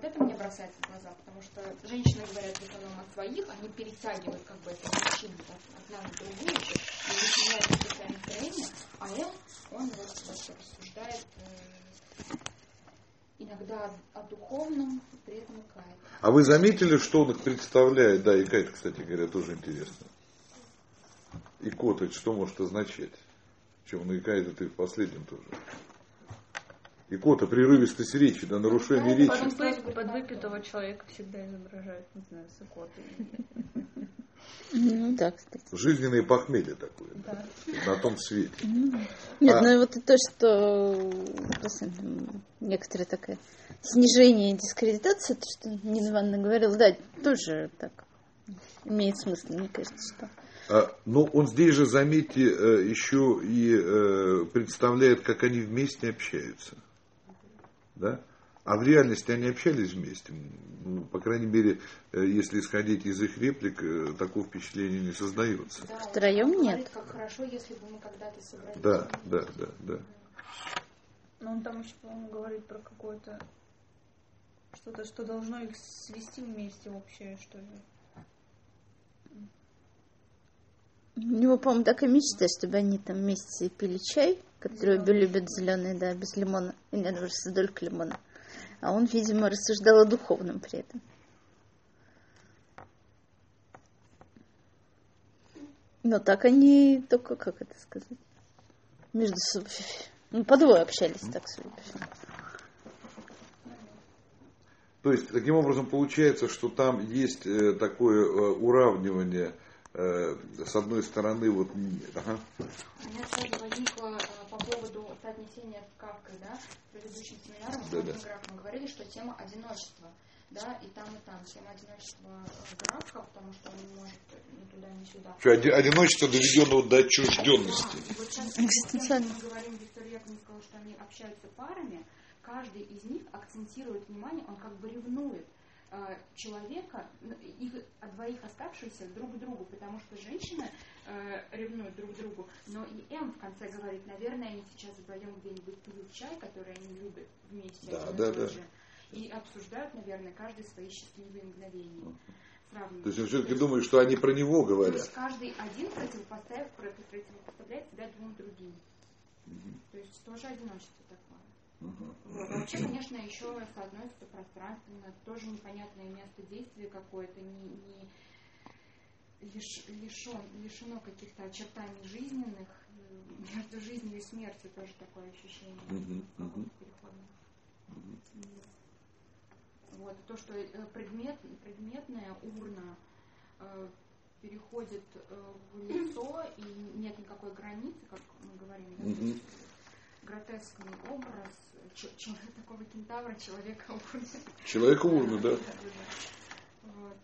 бросается в глаза, потому что женщины говорят в основном о своих, они перетягивают как бы это мужчину одна на другую, и выясняют специальное настроение, а М, он вот, вот рассуждает э, иногда о духовном, при этом и Кайт. А вы заметили, что он их представляет? Да, и Кайт, кстати говоря, тоже интересно. Икот, это что может означать? Чем на Икайт это и в последнем тоже. Икота, прерывистость речи, да, нарушение речи. Под, под выпитого человека всегда изображают, не знаю, с икотой. Ну да, кстати. Жизненное похмелье такое. Да. На том свете. Нет, а... ну и вот и то, что некоторое такое снижение дискредитации, то, что Нина Ивановна говорила, да, тоже так имеет смысл, мне кажется, что... А, но он здесь же, заметьте, еще и представляет, как они вместе общаются. Да? А в реальности они общались вместе. Ну, по крайней мере, если исходить из их реплик, такого впечатления не создается. Да, втроем нет. Говорит, как хорошо, если бы мы когда-то собрались. Да, да, да, да. Но он там еще, по-моему, говорит про какое-то что-то, что должно их свести вместе общее, что ли. У него, по-моему, такая мечта, чтобы они там вместе пили чай, который обе любят зеленый, да, без лимона, и наверное, с долькой лимона. А он, видимо, рассуждал о духовном при этом. Но так они только, как это сказать, между собой, ну, по двое общались, так судя по всему. То есть, таким образом, получается, что там есть такое уравнивание. С одной стороны, вот... Ага. У меня сразу возникло по поводу соотнесения с Кавкой, да, предыдущим семинаром, да, да. мы говорили, что тема одиночества, да, и там, и там, тема одиночества Графка, потому что он не может ни туда, ни сюда. Что, одиночество доведенного до отчужденности. Да, и вот сейчас, мы говорим, Виктор Яковлевич сказал, что они общаются парами, каждый из них акцентирует внимание, он как бы ревнует человека, их от двоих оставшихся друг к другу, потому что женщины э, ревнуют друг к другу, но и М в конце говорит, наверное, они сейчас вдвоем где-нибудь пьют чай, который они любят вместе, да, да, да. и обсуждают, наверное, каждый свои счастливые мгновения. То есть он все-таки думает, что они про него говорят. То есть каждый один противопоставляет, противопоставляет себя двум другим. Угу. То есть тоже одиночество такое. Uh-huh. Вот. А вообще, конечно, еще соотносится пространственно, тоже непонятное место действия какое-то, не, не лиш, лишен, лишено каких-то очертаний жизненных, между жизнью и смертью тоже такое ощущение uh-huh. Uh-huh. переходное. Uh-huh. Вот. То, что предмет, предметная урна э, переходит э, в лицо и нет никакой границы, как мы говорим, uh-huh. гротескный образ ч- ч- такого кентавра, человека-урны. Человека-урны, да. Вот.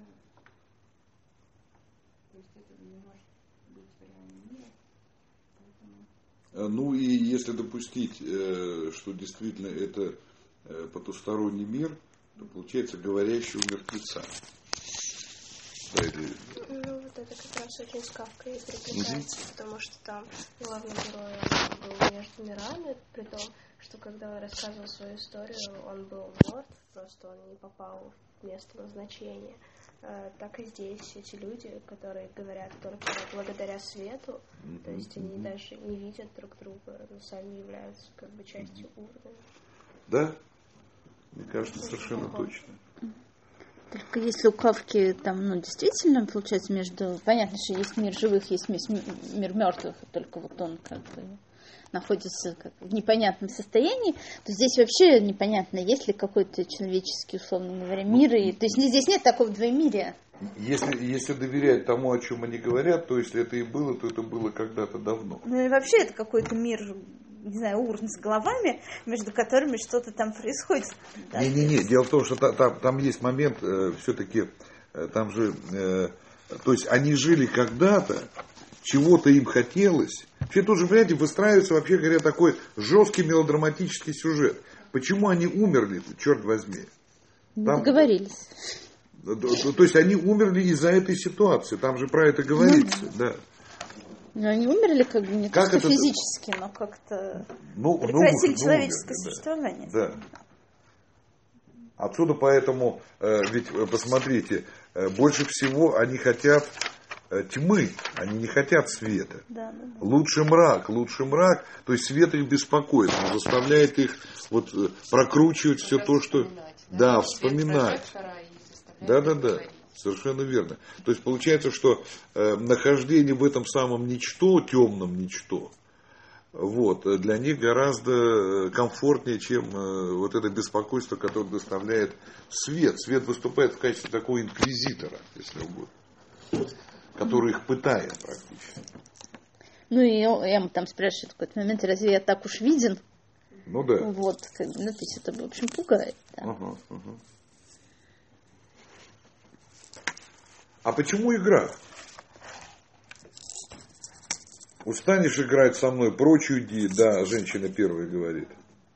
То есть это не может быть в реальном мире. Поэтому... Ну и если допустить, что действительно это потусторонний мир, то получается говорящий у мертвеца. Да, или... Ну, вот это как раз очень с Кавкой перекликается, угу. потому что там главный герой был между мирами, при том, что когда он рассказывал свою историю, он был мертв, просто он не попал в место назначения. А, так и здесь эти люди, которые говорят только благодаря свету, mm-hmm. то есть они mm-hmm. даже не видят друг друга, но сами являются как бы частью урны. Да? Мне кажется, это совершенно точно. Только если у Кавки там, ну, действительно, получается, между... Понятно, что есть мир живых, есть мир мертвых, только вот он как бы находится как в непонятном состоянии, то здесь вообще непонятно, есть ли какой-то человеческий, условно говоря, мир. И... То есть здесь нет такого двоемирия. Если, если доверять тому, о чем они говорят, то если это и было, то это было когда-то давно. Ну и вообще это какой-то мир... не знаю, урн с головами, между которыми что-то там происходит. Не-не-не, да? Дело в том, что та, та, там есть момент, э, все-таки, э, там же, э, то есть они жили когда-то, чего-то им хотелось. Вообще тоже, понимаете, выстраивается, вообще говоря, такой жесткий мелодраматический сюжет. Почему они умерли, черт возьми? Там, договорились. То, то, то есть они умерли из-за этой ситуации, там же про это говорится, ну, да. Но они умерли как бы не как только это... физически, но как-то ну, прекратили ну, человеческое ну, существование. Да. Отсюда поэтому, ведь посмотрите, больше всего они хотят тьмы, они не хотят света. Да, да, да. Лучше мрак, лучше мрак, то есть свет их беспокоит, он заставляет их вот прокручивать все то, что... Да, да, вспоминать. Да, да, да, совершенно верно. То есть получается, что э, нахождение в этом самом ничто, темном ничто, вот, для них гораздо комфортнее, чем э, вот это беспокойство, которое доставляет свет. Свет выступает в качестве такого инквизитора, если угодно, который их пытает практически. Ну и М там спрашивает в какой-то момент, разве я так уж виден? Ну да. Вот, как, ну, то есть это, в общем, пугает. Да. Ага, ага. А почему игра? Устанешь играть со мной, прочь уйди. Да, женщина первая говорит.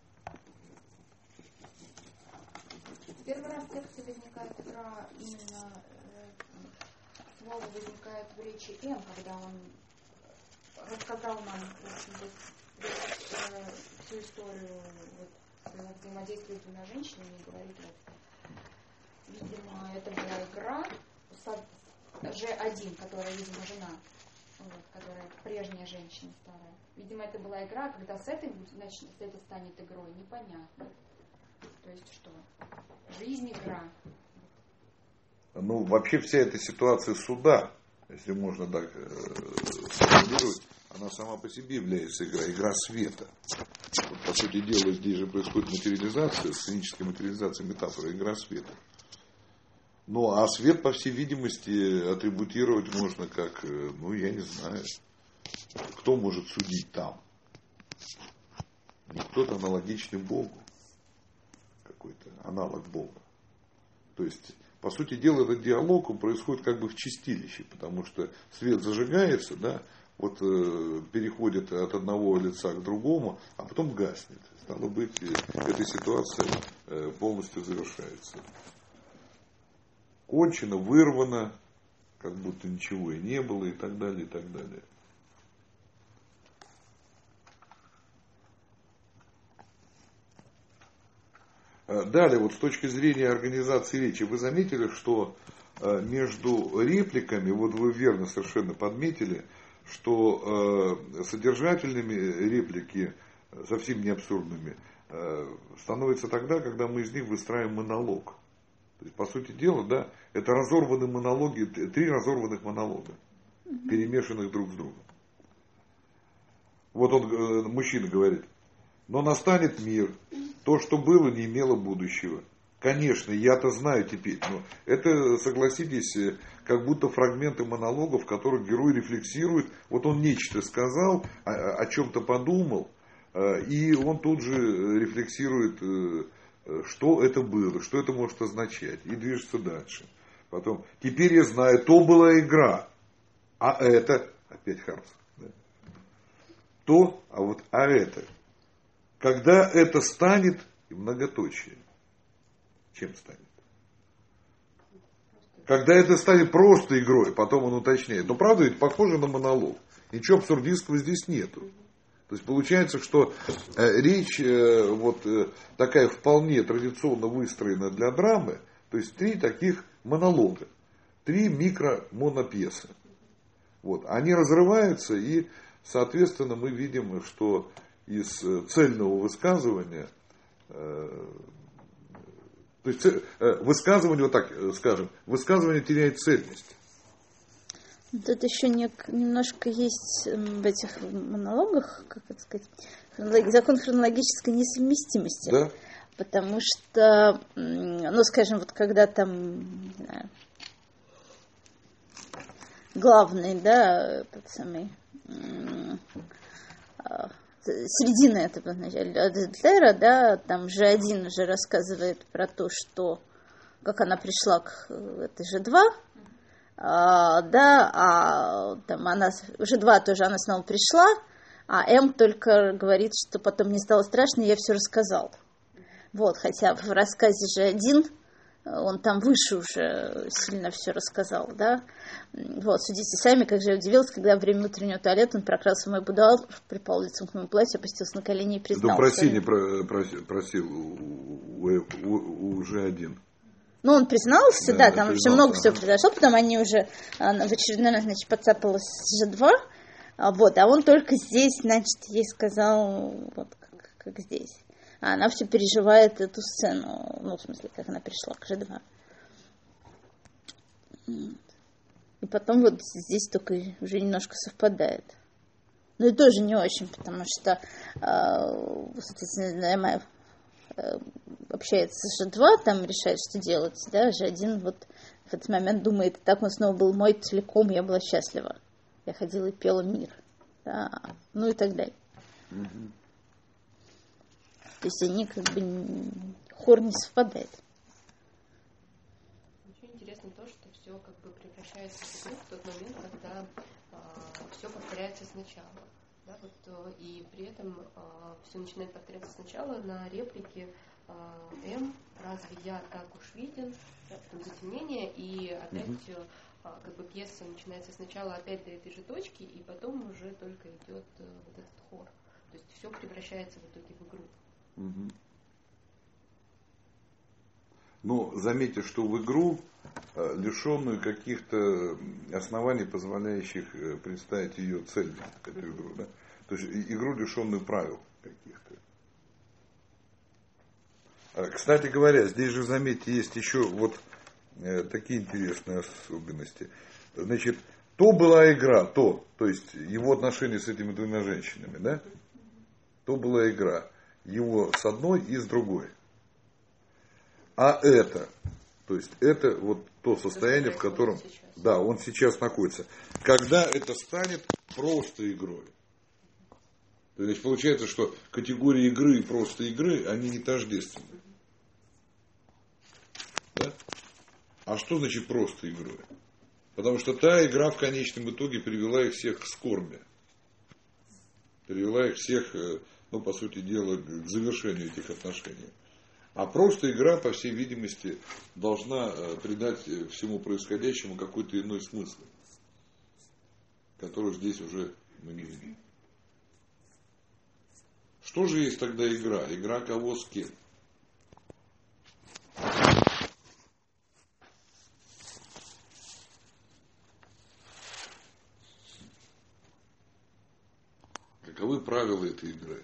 Первый раз в тексте возникает игра, именно э, слово возникает в речи М, когда он рассказал нам, в общем, вот, э, всю историю вот, взаимодействия с двумя женщинами и говорит, вот, видимо, это была игра с Ж один, которая, видимо, жена, вот, которая прежняя женщина старая. Видимо, это была игра, когда с этой, значит, с этой станет игрой, непонятно. То есть что? Жизнь игра. Ну, вообще вся эта ситуация суда, если можно так э, сформулировать, она сама по себе является игрой, игра света. Вот, по сути дела, здесь же происходит материализация, сценическая материализация метафоры, игра света. Ну, а свет, по всей видимости, атрибутировать можно как, ну, я не знаю, кто может судить там? Ну, кто-то аналогичный Богу, какой-то аналог Бога. То есть, по сути дела, этот диалог, он происходит как бы в чистилище, потому что свет зажигается, да, вот э, переходит от одного лица к другому, а потом гаснет. Стало быть, эта ситуация э, полностью завершается. Кончено, вырвано, как будто ничего и не было, и так далее, и так далее. Далее, вот с точки зрения организации речи, вы заметили, что между репликами, вот вы верно совершенно подметили, что содержательными реплики, совсем не абсурдными, становятся тогда, когда мы из них выстраиваем монолог. То есть, по сути дела, да, это разорванные монологи, три разорванных монолога, перемешанных друг с другом. Вот он, мужчина говорит, но настанет мир, то, что было, не имело будущего. Конечно, я-то знаю теперь, но это, согласитесь, как будто фрагменты монологов, в которых герой рефлексирует, вот он нечто сказал, о, о чем-то подумал, и он тут же рефлексирует, что это было, что это может означать, и движется дальше. Потом, теперь я знаю, то была игра, а это, опять Хармс, да? То, а вот, а это, когда это станет, и многоточие, чем станет? Когда это станет просто игрой, потом он уточняет, но правда ведь похоже на монолог, ничего абсурдистского здесь нету. То есть получается, что э, речь э, вот э, такая вполне традиционно выстроена для драмы, то есть три таких монолога, три микро-монопьесы. Вот. Они разрываются, и, соответственно, мы видим, что из цельного высказывания, э, то есть э, высказывание, вот так скажем, высказывание теряет цельность. Тут еще не, немножко есть в этих монологах, как это сказать, закон хронологической несовместимости. Да? Потому что, ну, скажем, вот когда там, не знаю, главный, да, тот самый, середина этого Адлера, да, там же один уже рассказывает про то, что, как она пришла к этой же два, А, да, а там она уже два тоже она снова пришла, а М только говорит, что потом мне стало страшно, и я все рассказал. Вот, хотя в рассказе же один он там выше уже сильно все рассказал, да. Вот, судите сами, как же я удивилась, когда во время утреннего туалета он прокрался в мой будуар, припал лицом к моему платью, опустился на колени и признался. Да просили, про, просил, просил у, у, у, уже один. Ну, он признался, да, да там признался, вообще много ага. всего произошло, потом они уже в очередной раз, значит, подцапалась джи два, вот, а он только здесь, значит, ей сказал, вот, как, как здесь. А она все переживает эту сцену, ну, в смысле, как она пришла к джи два. И потом вот здесь только уже немножко совпадает. Ну, и тоже не очень, потому что, соответственно, моя общается с джи два, там решает, что делать, да, джи один вот в этот момент думает, так он снова был мой целиком, я была счастлива. Я ходила и пела мир, да, ну и так далее. Mm-hmm. То есть они как бы, хор не совпадает. Очень интересно то, что все как бы превращается в игру в тот момент, когда э, все повторяется сначала. Да, вот, и при этом э, все начинает повторяться сначала на реплике э, М, разве я так уж виден, да, затемнение, и опять mm-hmm. э, как бы пьеса начинается сначала опять до этой же точки, и потом уже только идет э, вот этот хор. То есть все превращается в итоге в игру. Mm-hmm. Но заметьте, что в игру, э, лишенную каких-то оснований, позволяющих э, представить ее цельной, эту игру, да? То есть игру, лишенную правил каких-то. Кстати говоря, здесь же, заметьте, есть еще вот э, такие интересные особенности. Значит, то была игра, то, то есть его отношения с этими двумя женщинами, да? То была игра. Его с одной и с другой. А это, то есть это вот то состояние, в котором, да, он сейчас находится. Когда это станет просто игрой. То есть получается, что категории игры и просто игры, они не тождественны. Да? А что значит просто игрой? Потому что та игра в конечном итоге привела их всех к скорби. Привела их всех, ну, по сути дела, к завершению этих отношений. А просто игра, по всей видимости, должна придать всему происходящему какой-то иной смысл, который здесь уже мы не видим. Что же есть тогда игра? Игра кого с кем? Каковы правила этой игры?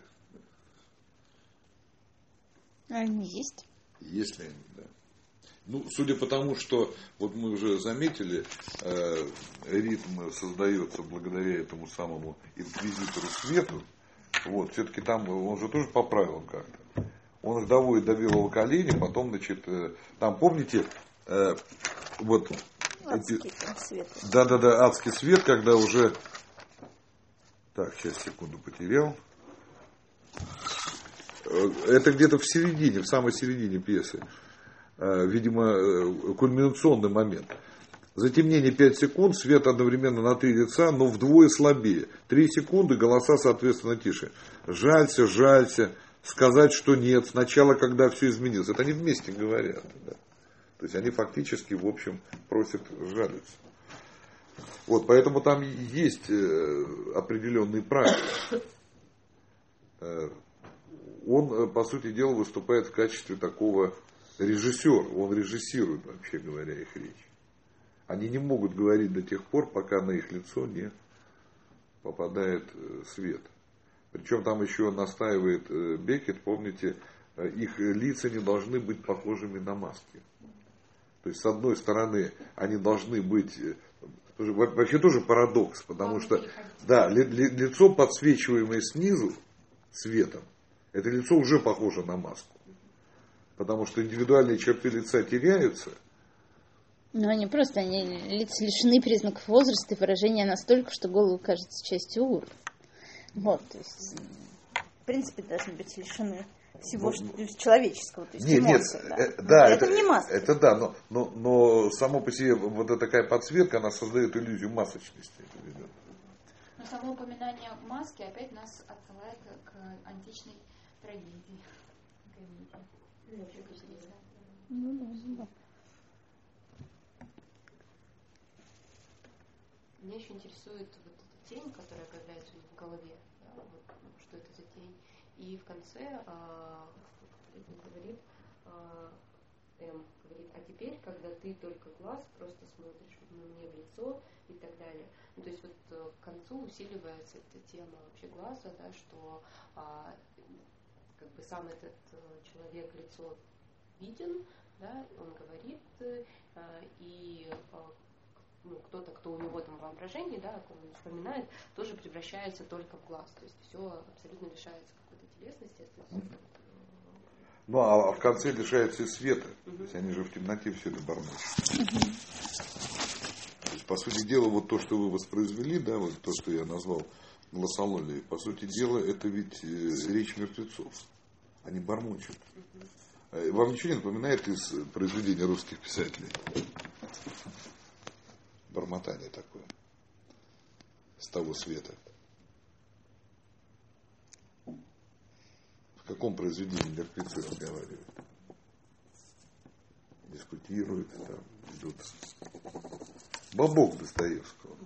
Они есть. Есть ли они, да. Ну, судя по тому, что вот мы уже заметили, э, ритм создается благодаря этому самому инквизитору Свету. Вот, все-таки там он же тоже по правилам как-то. Он их доводит до белого коленя, потом, значит, э, там, помните, э, вот... Адский свет. Да-да-да, адский свет, когда уже... Так, сейчас, секунду, потерял. Это где-то в середине, в самой середине пьесы. Видимо, кульминационный момент. Затемнение пять секунд, свет одновременно на три лица, но вдвое слабее. три секунды, голоса, соответственно, тише. Жалься, жалься, сказать, что нет. Сначала, когда все изменилось. Это они вместе говорят. Да? То есть они фактически, в общем, просят жалиться. Вот, поэтому там есть определенные правила. Он, по сути дела, выступает в качестве такого режиссера. Он режиссирует, вообще говоря, их речь. Они не могут говорить до тех пор, пока на их лицо не попадает свет. Причем там еще настаивает Беккет, помните, их лица не должны быть похожими на маски. То есть, с одной стороны, они должны быть... Вообще тоже парадокс, потому что да, ли, ли, лицо, подсвечиваемое снизу светом, это лицо уже похоже на маску. Потому что индивидуальные черты лица теряются. Но они просто, они лица лишены признаков возраста и выражения настолько, что голову кажется частью ур. Вот, то есть, в принципе, должны быть лишены всего ну, что, человеческого, то есть нет, эмоций. Нет, да, э, да это, это не маска. Это да, но, но, но само по себе вот эта такая подсветка, она создает иллюзию масочности. Но само упоминание маски опять нас отсылает к античной трагедии. Ну, да, да. интересует вот эта тень, которая появляется у них в голове, да, вот, что это за тень. И в конце а, говорит, а, М говорит, а теперь, когда ты только глаз просто смотришь мне в лицо и так далее. Ну, то есть вот к концу усиливается эта тема вообще глаза, да, что а, как бы сам этот человек лицо виден, да, он говорит, а, и а, ну, кто-то, кто у него там воображение, да, он вспоминает, тоже превращается только в глаз. То есть все абсолютно лишается какой-то телесности, остается. Ну, а в конце лишается и света. То есть они же в темноте все это бормочут. То есть, по сути дела, вот то, что вы воспроизвели, да, вот то, что я назвал гласололией, по сути дела, это ведь речь мертвецов. Они бормочут. Вам ничего не напоминает из произведений русских писателей? Бормотание такое. С того света. В каком произведении мертвецы разговаривают? Дискутируют, там, идут. Бабок Достоевского.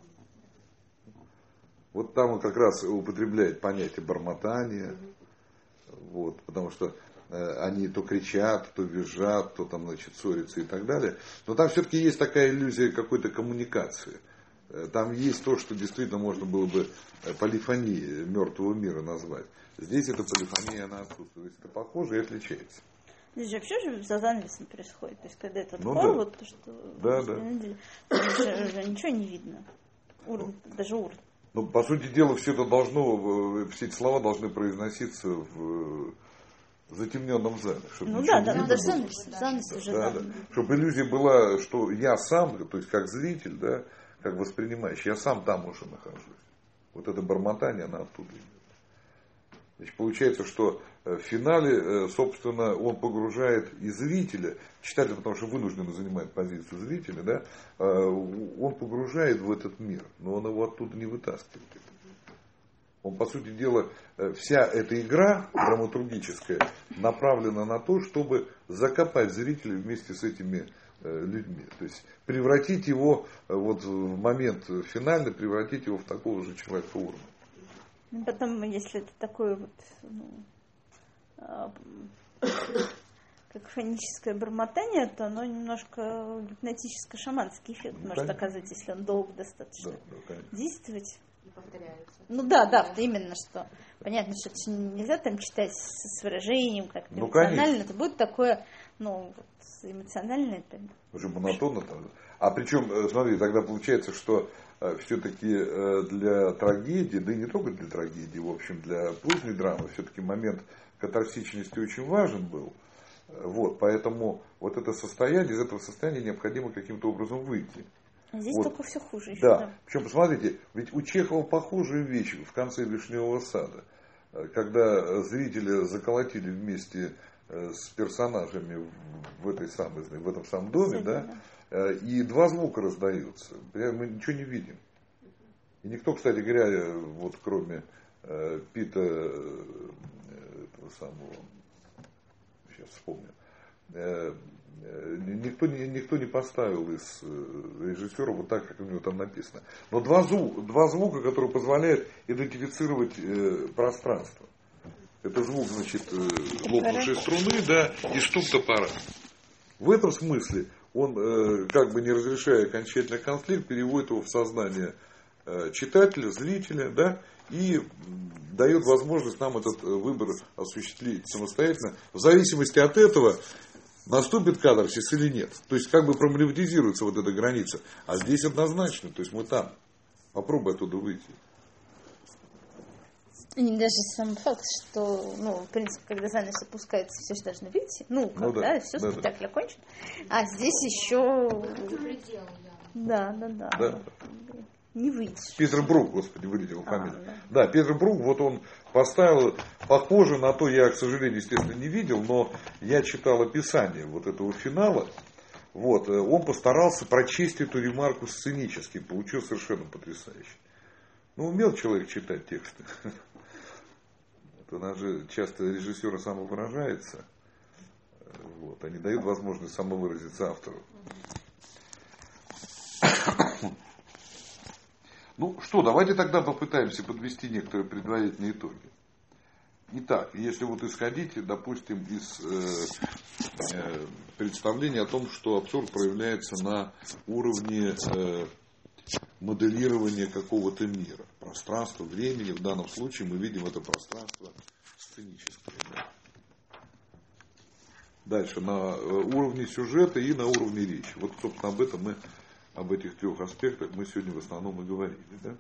Вот там он как раз употребляет понятие бормотания. Вот, потому что э, они то кричат, то визжат, то там, значит, ссорятся и так далее. Но там все-таки есть такая иллюзия какой-то коммуникации. Там есть то, что действительно можно было бы полифонией мертвого мира назвать. Здесь эта полифония, она отсутствует. Это похоже и отличается. Здесь же вообще же за занавесом происходит. То есть, когда этот ну, хор, да. вот то, что да, да. Деле, уже, уже ничего не видно. Ур, даже ур. Ну, по сути дела, все это должно, все эти слова должны произноситься в затемненном зале. Ну да, да, даже занавес, занавес уже да, да. Да. Чтобы иллюзия была, что я сам, то есть как зритель, да, как воспринимающий, я сам там уже нахожусь. Вот это бормотание, она оттуда идет. Значит, получается, что в финале, собственно, он погружает и зрителя, читатель, потому что вынужденно занимает позицию зрителя, да, он погружает в этот мир, но он его оттуда не вытаскивает. Он, по сути дела, вся эта игра драматургическая направлена на то, чтобы закопать зрителя вместе с этими людьми. То есть превратить его вот в момент финальный, превратить его в такого же человека уровня. Потом, если это такое вот, ну, а, как фоническое бормотание, то оно немножко гипнотическо-шаманский эффект ну, может оказывать, если он долго достаточно да, да, действовать. И повторяется. Ну да, да, да, именно что. Понятно, что это нельзя там читать с, с выражением, как-то ну, эмоционально. Конечно. Это будет такое, ну, вот, эмоциональное. Это... Уже монотонно там. А причем, смотри, тогда получается, что все-таки для трагедии, да и не только для трагедии, в общем, для поздней драмы, все-таки момент катарсичности очень важен был. Вот, поэтому вот это состояние, из этого состояния необходимо каким-то образом выйти. А здесь вот. только все хуже еще. Да. Да. Причем, посмотрите, ведь у Чехова похожие вещи в конце «Вишневого сада», когда зрители заколотили вместе с персонажами в, этой самой, в этом самом доме, да, и два звука раздаются. Мы ничего не видим. И никто, кстати говоря, вот кроме э, Пита, э, этого самого, сейчас вспомню, э, э, никто, не, никто не поставил из э, режиссера вот так, как у него там написано. Но два, зву, два звука, которые позволяют идентифицировать э, пространство. Это звук, значит, э, лопнувшей струны, да, и стук топора. В этом смысле он, э, как бы не разрешая окончательный конфликт, переводит его в сознание э, читателя, зрителя, да, и дает возможность нам этот выбор осуществить самостоятельно. В зависимости от этого, наступит катарсис или нет. То есть, как бы промагнетизируется вот эта граница. А здесь однозначно, то есть мы там. Попробуй оттуда выйти. И даже сам факт, что, ну, в принципе, когда занавес опускается, все же должны выйти. Ну, как, ну да, да, все, да, спектакль да. окончен. А здесь еще... Предел, да, да, да. да. Не выйдешь. Питер Брук, господи, вылетел фамилия. А, да. да, Питер Брук, вот он поставил, похоже на то, я, к сожалению, естественно, не видел, но я читал описание вот этого финала. Вот, он постарался прочесть эту ремарку сценически, получил совершенно потрясающе. Ну, умел человек читать тексты. У нас же часто режиссеры самовыражаются. Вот, они дают возможность самовыразиться автору. Ну что, давайте тогда попытаемся подвести некоторые предварительные итоги. Итак, если вот исходить, допустим, из э, э, представления о том, что абсурд проявляется на уровне э, моделирования какого-то мира, пространства, времени, в данном случае мы видим это пространство сценическое. Да? Дальше, на уровне сюжета и на уровне речи. Вот, собственно, об этом мы, об этих трех аспектах мы сегодня в основном и говорили. Да?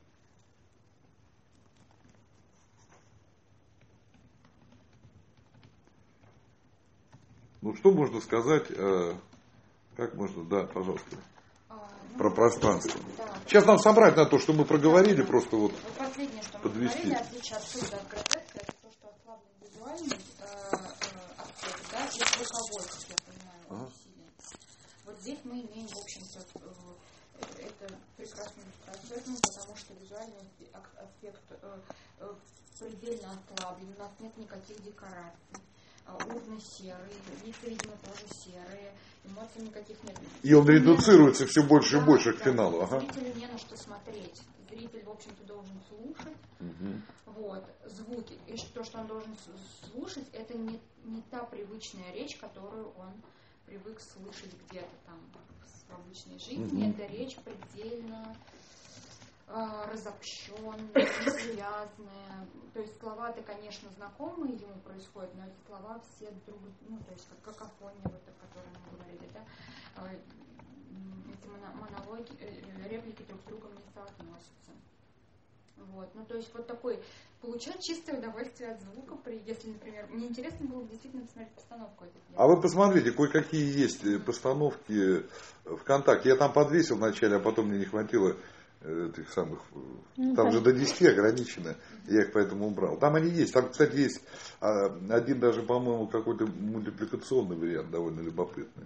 Ну, что можно сказать, э, как можно, да, пожалуйста, А, ну, про пространство. Да. Сейчас нам собрать на то, что мы проговорили, Да. просто вот Вот последнее, что мы подвести. говорили, отличие абсурда от гротеска, это то, что ослаблен визуальный э, э, аспект, да, и звуковой, как я понимаю, Ага. очень сильный. Вот здесь мы имеем, в общем-то, э, это прекрасную иллюстрацию этому, потому что визуальный аспект э, э, предельно ослаблен, у нас нет никаких декораций. Урны серые, лица, видимо, тоже серые, эмоций никаких нет. И он редуцируется все больше Да, и больше к да, финалу. Ага. Зрителю не на что смотреть. Зритель, в общем-то, должен слушать. Угу. Вот, звуки. И то, что он должен слушать, это не, не та привычная речь, которую он привык слышать где-то там в обычной жизни. Угу. Это речь предельно разобщенная, связанная. То есть слова-то, конечно, знакомые ему происходят, но эти слова все друг, ну, то есть как какофония, вот о которой мы говорили, да, эти монологи, реплики друг с другом не соотносятся. Вот, ну, то есть вот такой, получать чистое удовольствие от звука, при, если, например, мне интересно было бы действительно посмотреть постановку этих пьес. А вы посмотрите, кое-какие есть постановки ВКонтакте. Я там подвесил вначале, а потом мне не хватило этих самых, ну, там же до десяти ограничено, я их поэтому убрал. Там они есть, там, кстати, есть один даже, по-моему, какой-то мультипликационный вариант, довольно любопытный.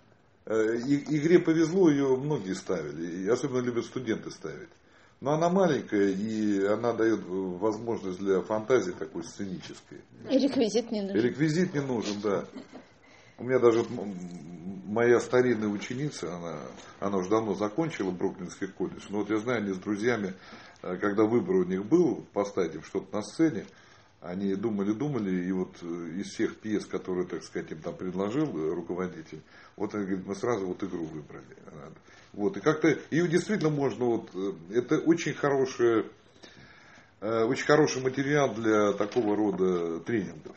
И, игре повезло, ее многие ставили, и особенно любят студенты ставить. Но она маленькая, и она дает возможность для фантазии такой сценической. И реквизит не нужен. И реквизит не нужен, да. У меня даже моя старинная ученица, она, она уже давно закончила Бруклинский колледж, но вот я знаю, они с друзьями, когда выбор у них был поставить им что-то на сцене, они думали-думали, и вот из всех пьес, которые, так сказать, им там предложил руководитель, вот они говорят, мы сразу вот игру выбрали. Вот, и как-то, ее действительно можно, вот, это очень хороший, очень хороший материал для такого рода тренингов.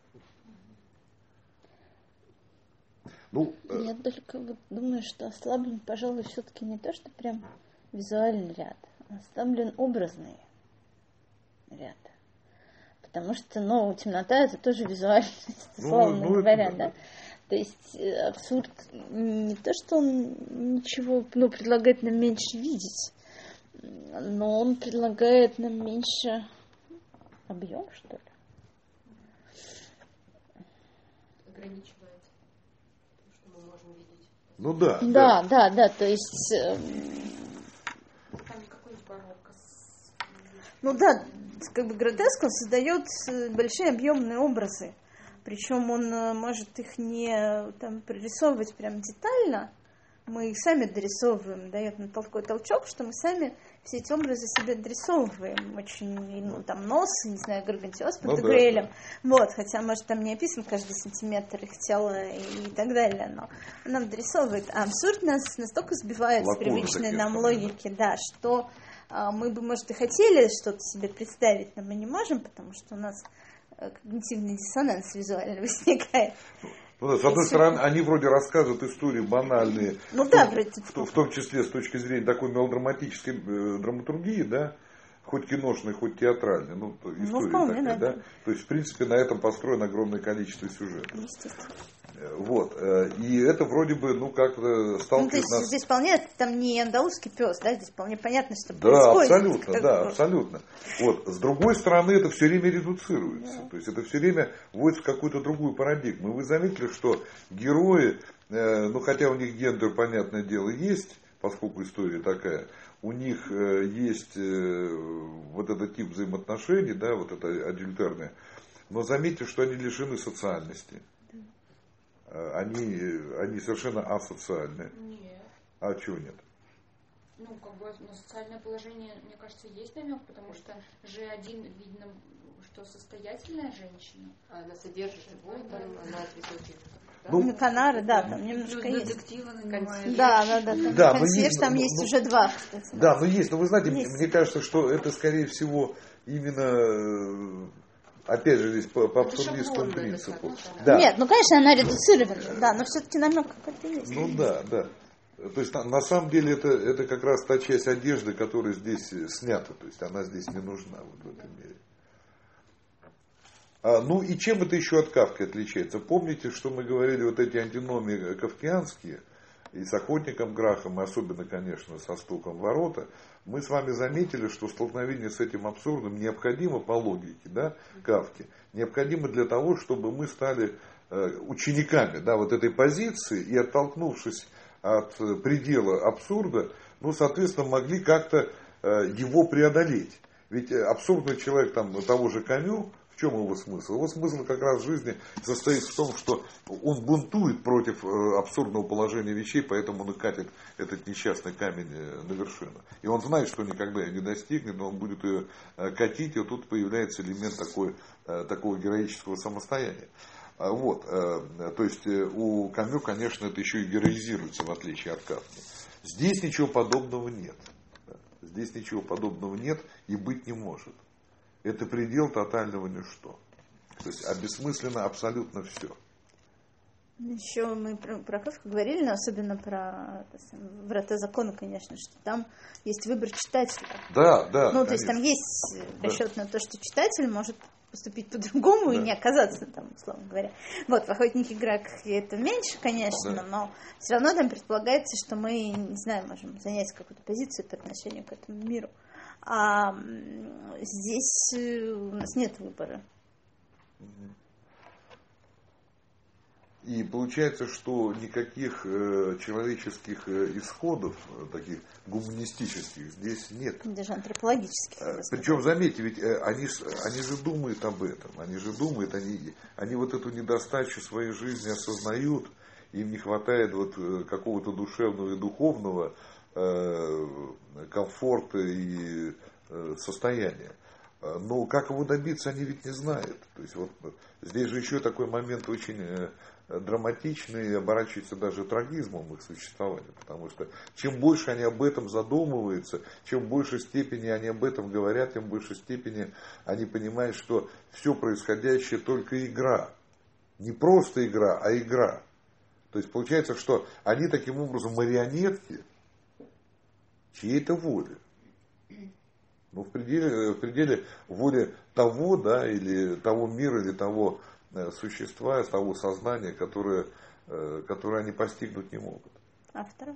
Ну, я только вот думаю, что ослаблен, пожалуй, все-таки не то, что прям визуальный ряд, а ослаблен образный ряд. Потому что, ну, темнота это тоже визуальность, условно ну, ну, говоря, это, да. да. То есть абсурд не то, что он ничего, ну, предлагает нам меньше видеть, но он предлагает нам меньше объем, что ли. Ограничивает. Ну да. Да, да, да, да, то есть... Э... Ну да, как бы гротеск, он создает большие объемные образы. Причем он может их не там, прорисовывать прям детально, мы их сами дорисовываем, дает нам такой толчок, что мы сами все эти образы себе дорисовываем. Очень, ну, там нос, не знаю, гаргантиоз под ну, Грейлем. Да. Вот, хотя, может, там не описан каждый сантиметр их тела и, и так далее, но он нам дорисовывает. А абсурд нас настолько сбивает с привычной нам логики, да, что а, мы бы, может, и хотели что-то себе представить, но мы не можем, потому что у нас когнитивный диссонанс визуально возникает. Ну, да, с одной стороны, они вроде рассказывают истории банальные, ну, в, да, том, в, в том числе с точки зрения такой мелодраматической э, драматургии, да, хоть киношной, хоть театральной, ну, история ну, вполне, такая, да. да. То есть, в принципе, на этом построено огромное количество сюжетов. Естественно. Вот. И это вроде бы, ну, как-то сталкивает ну, то есть, нас... здесь вполне, там не андалузский пес, да, здесь вполне понятно, что да, происходит. Абсолютно, да, абсолютно. Вот. С другой стороны, это все время редуцируется. Да. То есть, это все время вводится в какую-то другую парадигму. И вы заметили, что герои, э, ну, хотя у них гендер, понятное дело, есть, поскольку история такая, у них э, есть э, вот этот тип взаимоотношений, да, вот это адюльтерное, но заметьте, что они лишены социальности. Они, они совершенно асоциальны. Нет. А чего нет? ну, как бы на социальное положение, мне кажется, есть намек, потому что же один видно, что состоятельная женщина. Она содержит его, там, она цветочек. Ну, на Канары, да, там немножко плюс есть. детектива нанимает. Да, да, да, там Да, консьерж, есть, там ну, есть ну, уже два, кстати. Да, но есть, но вы знаете, мне, Есть. мне кажется, что это, скорее всего, именно, э, опять же, здесь по, по абсурдистскому принципу. Да. Нет, ну, конечно, она редуцирована, да, но все-таки намек какой-то есть. Ну да, да. То есть на, на самом деле это, это как раз та часть одежды, которая здесь снята, то есть она здесь не нужна вот в этом мире. А, ну и чем это еще от Кафки отличается? Помните, что мы говорили, вот эти антиномии кафкианские, и с охотником Грахом, и особенно, конечно, со стуком в ворота, мы с вами заметили, что столкновение с этим абсурдом необходимо по логике, да, Кафки, необходимо для того, чтобы мы стали э, учениками, да, вот этой позиции, и оттолкнувшись от предела абсурда, ну, соответственно, могли как-то э, его преодолеть. Ведь абсурдный человек там, того же Камю, в чем его смысл? Его смысл как раз в жизни состоит в том, что он бунтует против абсурдного положения вещей, поэтому он и катит этот несчастный камень на вершину. И он знает, что никогда ее не достигнет, но он будет ее катить, и вот тут появляется элемент такой, такого героического самостояния. Вот. То есть у Камю, конечно, это еще и героизируется, в отличие от Кафки. Здесь ничего подобного нет. Здесь ничего подобного нет и быть не может. Это предел тотального ничто. То есть обессмысленно абсолютно все. Еще мы про, про Кафку говорили, но особенно про «Врата закона», конечно, что там есть выбор читателя. Да, да. Ну, конечно. то есть там есть расчет да. на то, что читатель может поступить по-другому да. и не оказаться там, условно говоря. Вот, в «Охотнике Грахе» это меньше, конечно, да. но все равно там предполагается, что мы, не знаю, можем занять какую-то позицию по отношению к этому миру. А здесь у нас нет выбора. И получается, что никаких э, человеческих э, исходов, э, таких гуманистических, здесь нет. Даже антропологических. Э, причем, заметьте, ведь э, они, они же думают об этом, они же думают, они, они вот эту недостачу своей жизни осознают, им не хватает вот э, какого-то душевного и духовного э, комфорта и э, состояния. Но как его добиться, они ведь не знают. То есть вот здесь же еще такой момент очень э, драматичный, оборачивается даже трагизмом их существования. Потому что чем больше они об этом задумываются, чем в большей степени они об этом говорят, тем в большей степени они понимают, что все происходящее только игра. Не просто игра, а игра. То есть получается, что они таким образом марионетки чьей-то воли. Ну, в пределе, в пределе воли того, да, или того мира, или того э, существа, того сознания, которое, э, которое они постигнуть не могут. Автора?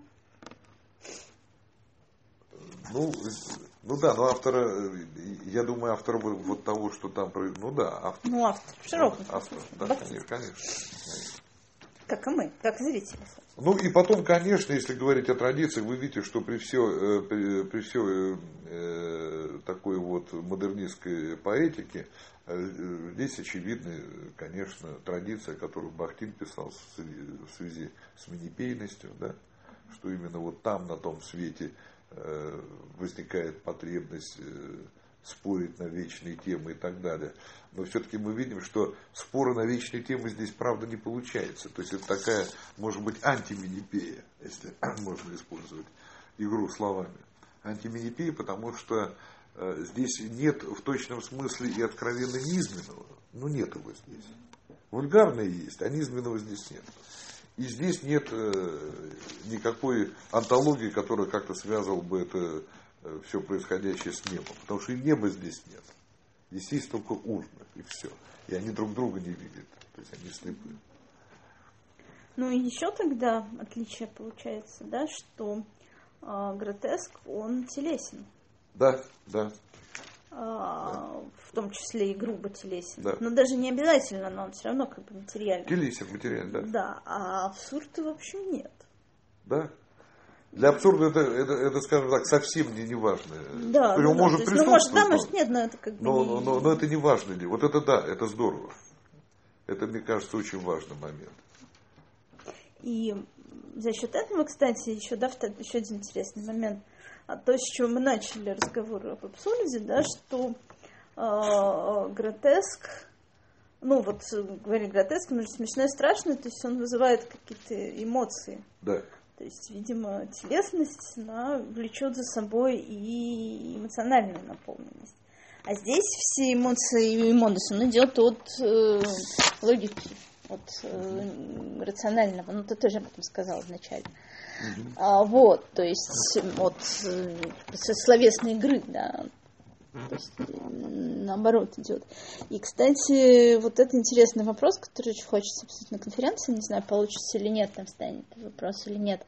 Ну, ну да, но автора, я думаю, автор вот того, что там, ну да, автор. Ну, автор, в широком автор, да, конечно, конечно, конечно. Как и мы, как зрители. Ну и потом, конечно, если говорить о традициях, вы видите, что при все, при, при все э, такой вот модернистской поэтике, э, здесь очевидна, конечно, традиция, которую Бахтин писал в связи, в связи с минипейностью, да, что именно вот там, на том свете, э, возникает потребность э, спорить на вечные темы и так далее. Но все-таки мы видим, что споры на вечные темы здесь, правда, не получается. То есть это такая, может быть, антиминипея, если можно использовать игру словами. Антиминипея, потому что э, здесь нет в точном смысле и откровенно низменного. Ну, нет его здесь. Вульгарное есть, а низменного здесь нет. И здесь нет э, никакой антологии, которая как-то связывала бы это все происходящее с небом. Потому что и неба здесь нет. Здесь есть только урны, и все. И они друг друга не видят. То есть они слепы. Ну и еще тогда отличие получается, да, что э, гротеск, он телесен. Да, да. Э, да. В том числе и грубо телесен. Да. Но даже не обязательно, но он все равно как бы материальный. Телесен, материальный, да. Да, а абсурда, в общем, нет. Да. Для абсурда это, это, это, скажем так, совсем не, не важно. Да, он да, может да. присутствовать. Ну, может, да, может, нет, но это как бы но, не... но, но, но это не важно. Вот это да, это здорово. Это, мне кажется, очень важный момент. И за счет этого, кстати, еще, да, еще один интересный момент. а то, с чего мы начали разговор об абсурде, да, что э, гротеск, ну вот говорили гротеск, но смешно и страшно, то есть он вызывает какие-то эмоции. Да. То есть, видимо, телесность, она влечет за собой и эмоциональную наполненность. А здесь все эмоции и эмоции, он идет от э, логики, от э, рационального. Ну, ты тоже об этом сказал вначале. Mm-hmm. А, вот, то есть от э, словесной игры, да. То есть наоборот идет. И, кстати, вот это интересный вопрос, который очень хочется обсудить на конференции. Не знаю, получится или нет, там станет вопрос или нет.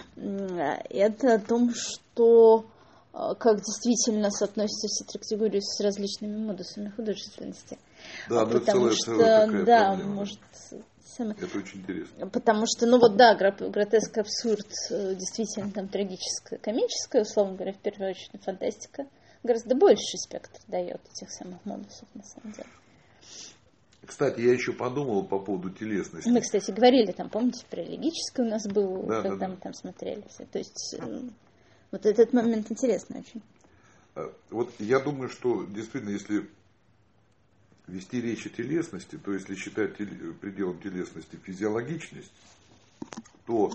Это о том, что как действительно соотносятся все три категории с различными модусами художественности. Да, а ну потому это что, целая такая да, проблема. Может, самое... Это очень интересно. Потому что, ну вот да, гротеск, абсурд, действительно там трагическое, комическое, условно говоря, в первую очередь фантастика гораздо больший спектр дает этих самых модусов, на самом деле. Кстати, я еще подумал по поводу телесности. Мы, кстати, говорили, там, помните, про логическое у нас был, да, когда да, мы да. там смотрели все. То есть, вот этот момент интересный очень. Вот я думаю, что действительно, если вести речь о телесности, то если считать пределом телесности физиологичность, то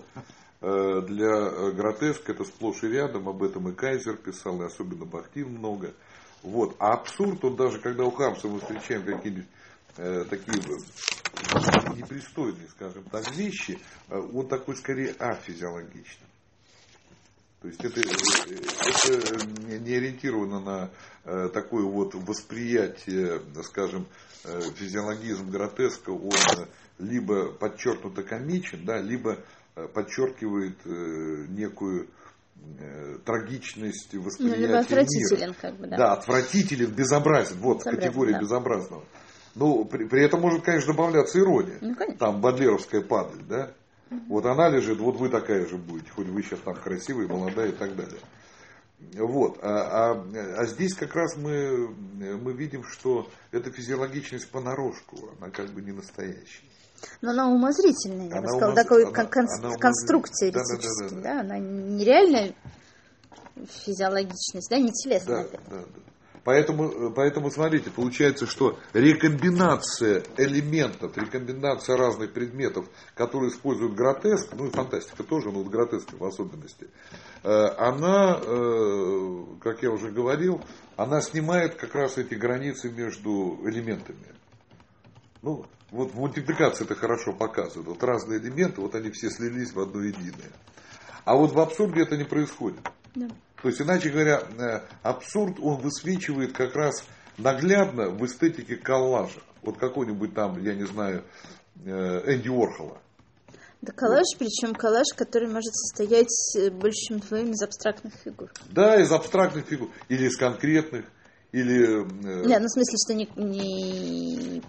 для гротеска это сплошь и рядом, об этом и Кайзер писал, и особенно Бахтин много. Вот. А абсурд, он даже когда у Хармса мы встречаем какие-нибудь э, такие непристойные, скажем так, вещи, он такой скорее афизиологичный. То есть это, это не ориентировано на э, такое вот восприятие, скажем, э, физиологизм гротеска, он либо подчеркнуто комичен, да, либо подчеркивает э, некую э, трагичность восприятия ну, отвратителен, мира. Как бы, да. Да, отвратителен, безобразен. Вот безобразен, категория да. безобразного. Ну, при, при этом может, конечно, добавляться ирония. Ну, там бодлеровская падаль, да? Угу. Вот она лежит, вот вы такая же будете, хоть вы сейчас там красивая, молодая и так далее. Вот. А, а, а здесь как раз мы, мы видим, что эта физиологичность понарошку, она как бы не настоящая. Но она умозрительная, я она бы сказала, умоз... такой она, кон- она конструкция да, эретическая, да, да, да, да. Она нереальная физиологичность, да, не телесная. Да, да, да. Поэтому, поэтому, смотрите, получается, что рекомбинация элементов, рекомбинация разных предметов, которые используют гротеск, ну и фантастика тоже, но вот гротеск в особенности, она, как я уже говорил, она снимает как раз эти границы между элементами. Ну, вот в мультипликации это хорошо показывает. Вот разные элементы, вот они все слились в одно единое. А вот в абсурде это не происходит. Да. То есть, иначе говоря, абсурд, он высвечивает как раз наглядно в эстетике коллажа. Вот какой-нибудь там, я не знаю, Энди Уорхола. Да, коллаж, вот. Причем коллаж, который может состоять большим твоим из абстрактных фигур. Да, из абстрактных фигур. Или из конкретных. Или... Нет, ну в смысле, что не... не...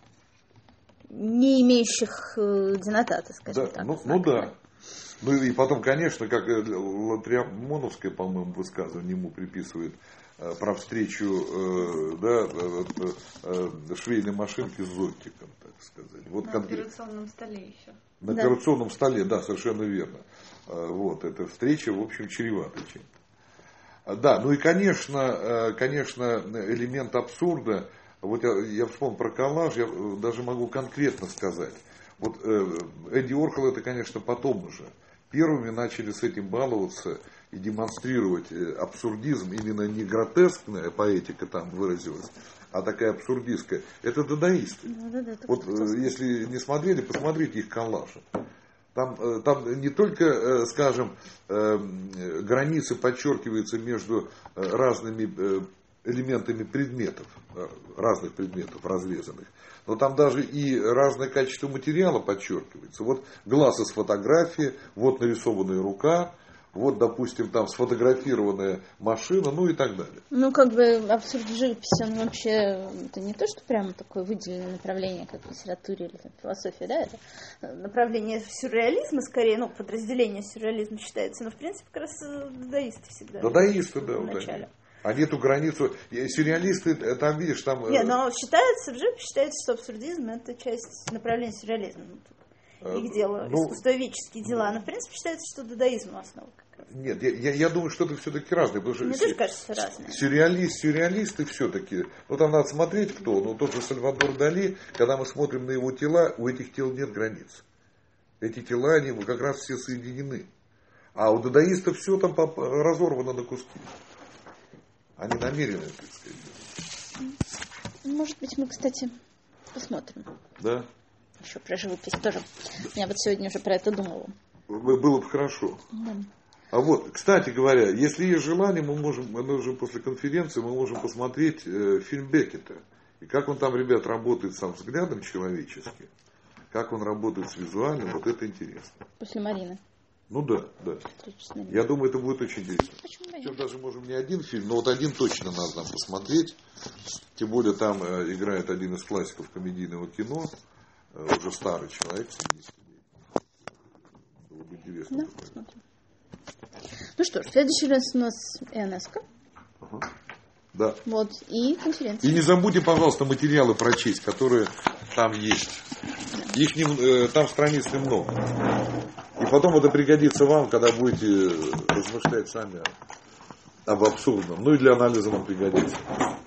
не имеющих денотата, скажем да, так. Ну, ну да. Ну и потом, конечно, как Латриамоновская, по-моему, высказывание ему приписывает э, про встречу э, да, э, э, швейной машинки с зонтиком, так сказать. Вот на конкрет... операционном столе еще. На да. операционном столе, да, совершенно верно. Э, вот, эта встреча, в общем, чревата чем-то. Да, ну и, конечно, конечно, элемент абсурда. Вот я, я вспомнил про коллаж, я даже могу конкретно сказать. Вот э, Энди Уорхол, это, конечно, потом уже. Первыми начали с этим баловаться и демонстрировать абсурдизм, именно не гротескная поэтика там выразилась, а такая абсурдистская. Это дадаисты. Ну, да, да, вот э, если не смотрели, посмотрите их коллажи. Там, там не только, скажем, границы подчеркиваются между разными элементами предметов, разных предметов разрезанных, но там даже и разное качество материала подчеркивается. Вот глаз из фотографии, вот нарисованная рука, вот, допустим, там сфотографированная машина, ну и так далее. Ну, как бы абсурд живописи, он вообще, это не то, что прямо такое выделенное направление, как в литературе или там, в философии, да, это направление сюрреализма, скорее, ну, подразделение сюрреализма считается, но, в принципе, как раз дадаисты всегда. Дадаисты, да, в вот начале. Они эту границу, сюрреалисты, там, видишь, там... Нет, но считается, в живописи считается, что абсурдизм это часть направления сюрреализма. их дело, ну, искусствоведческие дела, но в принципе считается, что дадаизм основа как раз. Нет, я, я, я думаю, что это все-таки разное. Потому что Мне тоже кажется разное. Сюрреалист, сюрреалисты все-таки, ну там надо смотреть кто, ну тот же Сальвадор Дали, когда мы смотрим на его тела, у этих тел нет границ. Эти тела, они как раз все соединены. А у дадаистов все там разорвано на куски. Они намерены, так сказать. Может быть, мы, кстати, посмотрим. Да. Еще про живопись тоже. Я вот сегодня уже про это думала. Было бы хорошо. Да. А вот, кстати говоря, если есть желание, мы можем, мы уже после конференции, мы можем посмотреть э, фильм Беккета. И как он там, ребят, работает сам взглядом человеческим, как он работает с визуальным, вот это интересно. После Марины. Ну да, да. Я думаю, это будет очень интересно. Причем даже можем не один фильм, но вот один точно надо нам посмотреть. Тем более там э, играет один из классиков комедийного кино, э, уже старый человек, семьдесят лет. Было бы интересно. Да, посмотрим. Ну что ж, в следующий раз у нас ИОНЕСКО. Ага. Да. Вот, и конференция. И не забудьте, пожалуйста, материалы прочесть, которые там есть. Их не, э, там страниц немного. И потом это пригодится вам, когда будете размышлять сами об абсурдном. Ну и для анализа вам пригодится.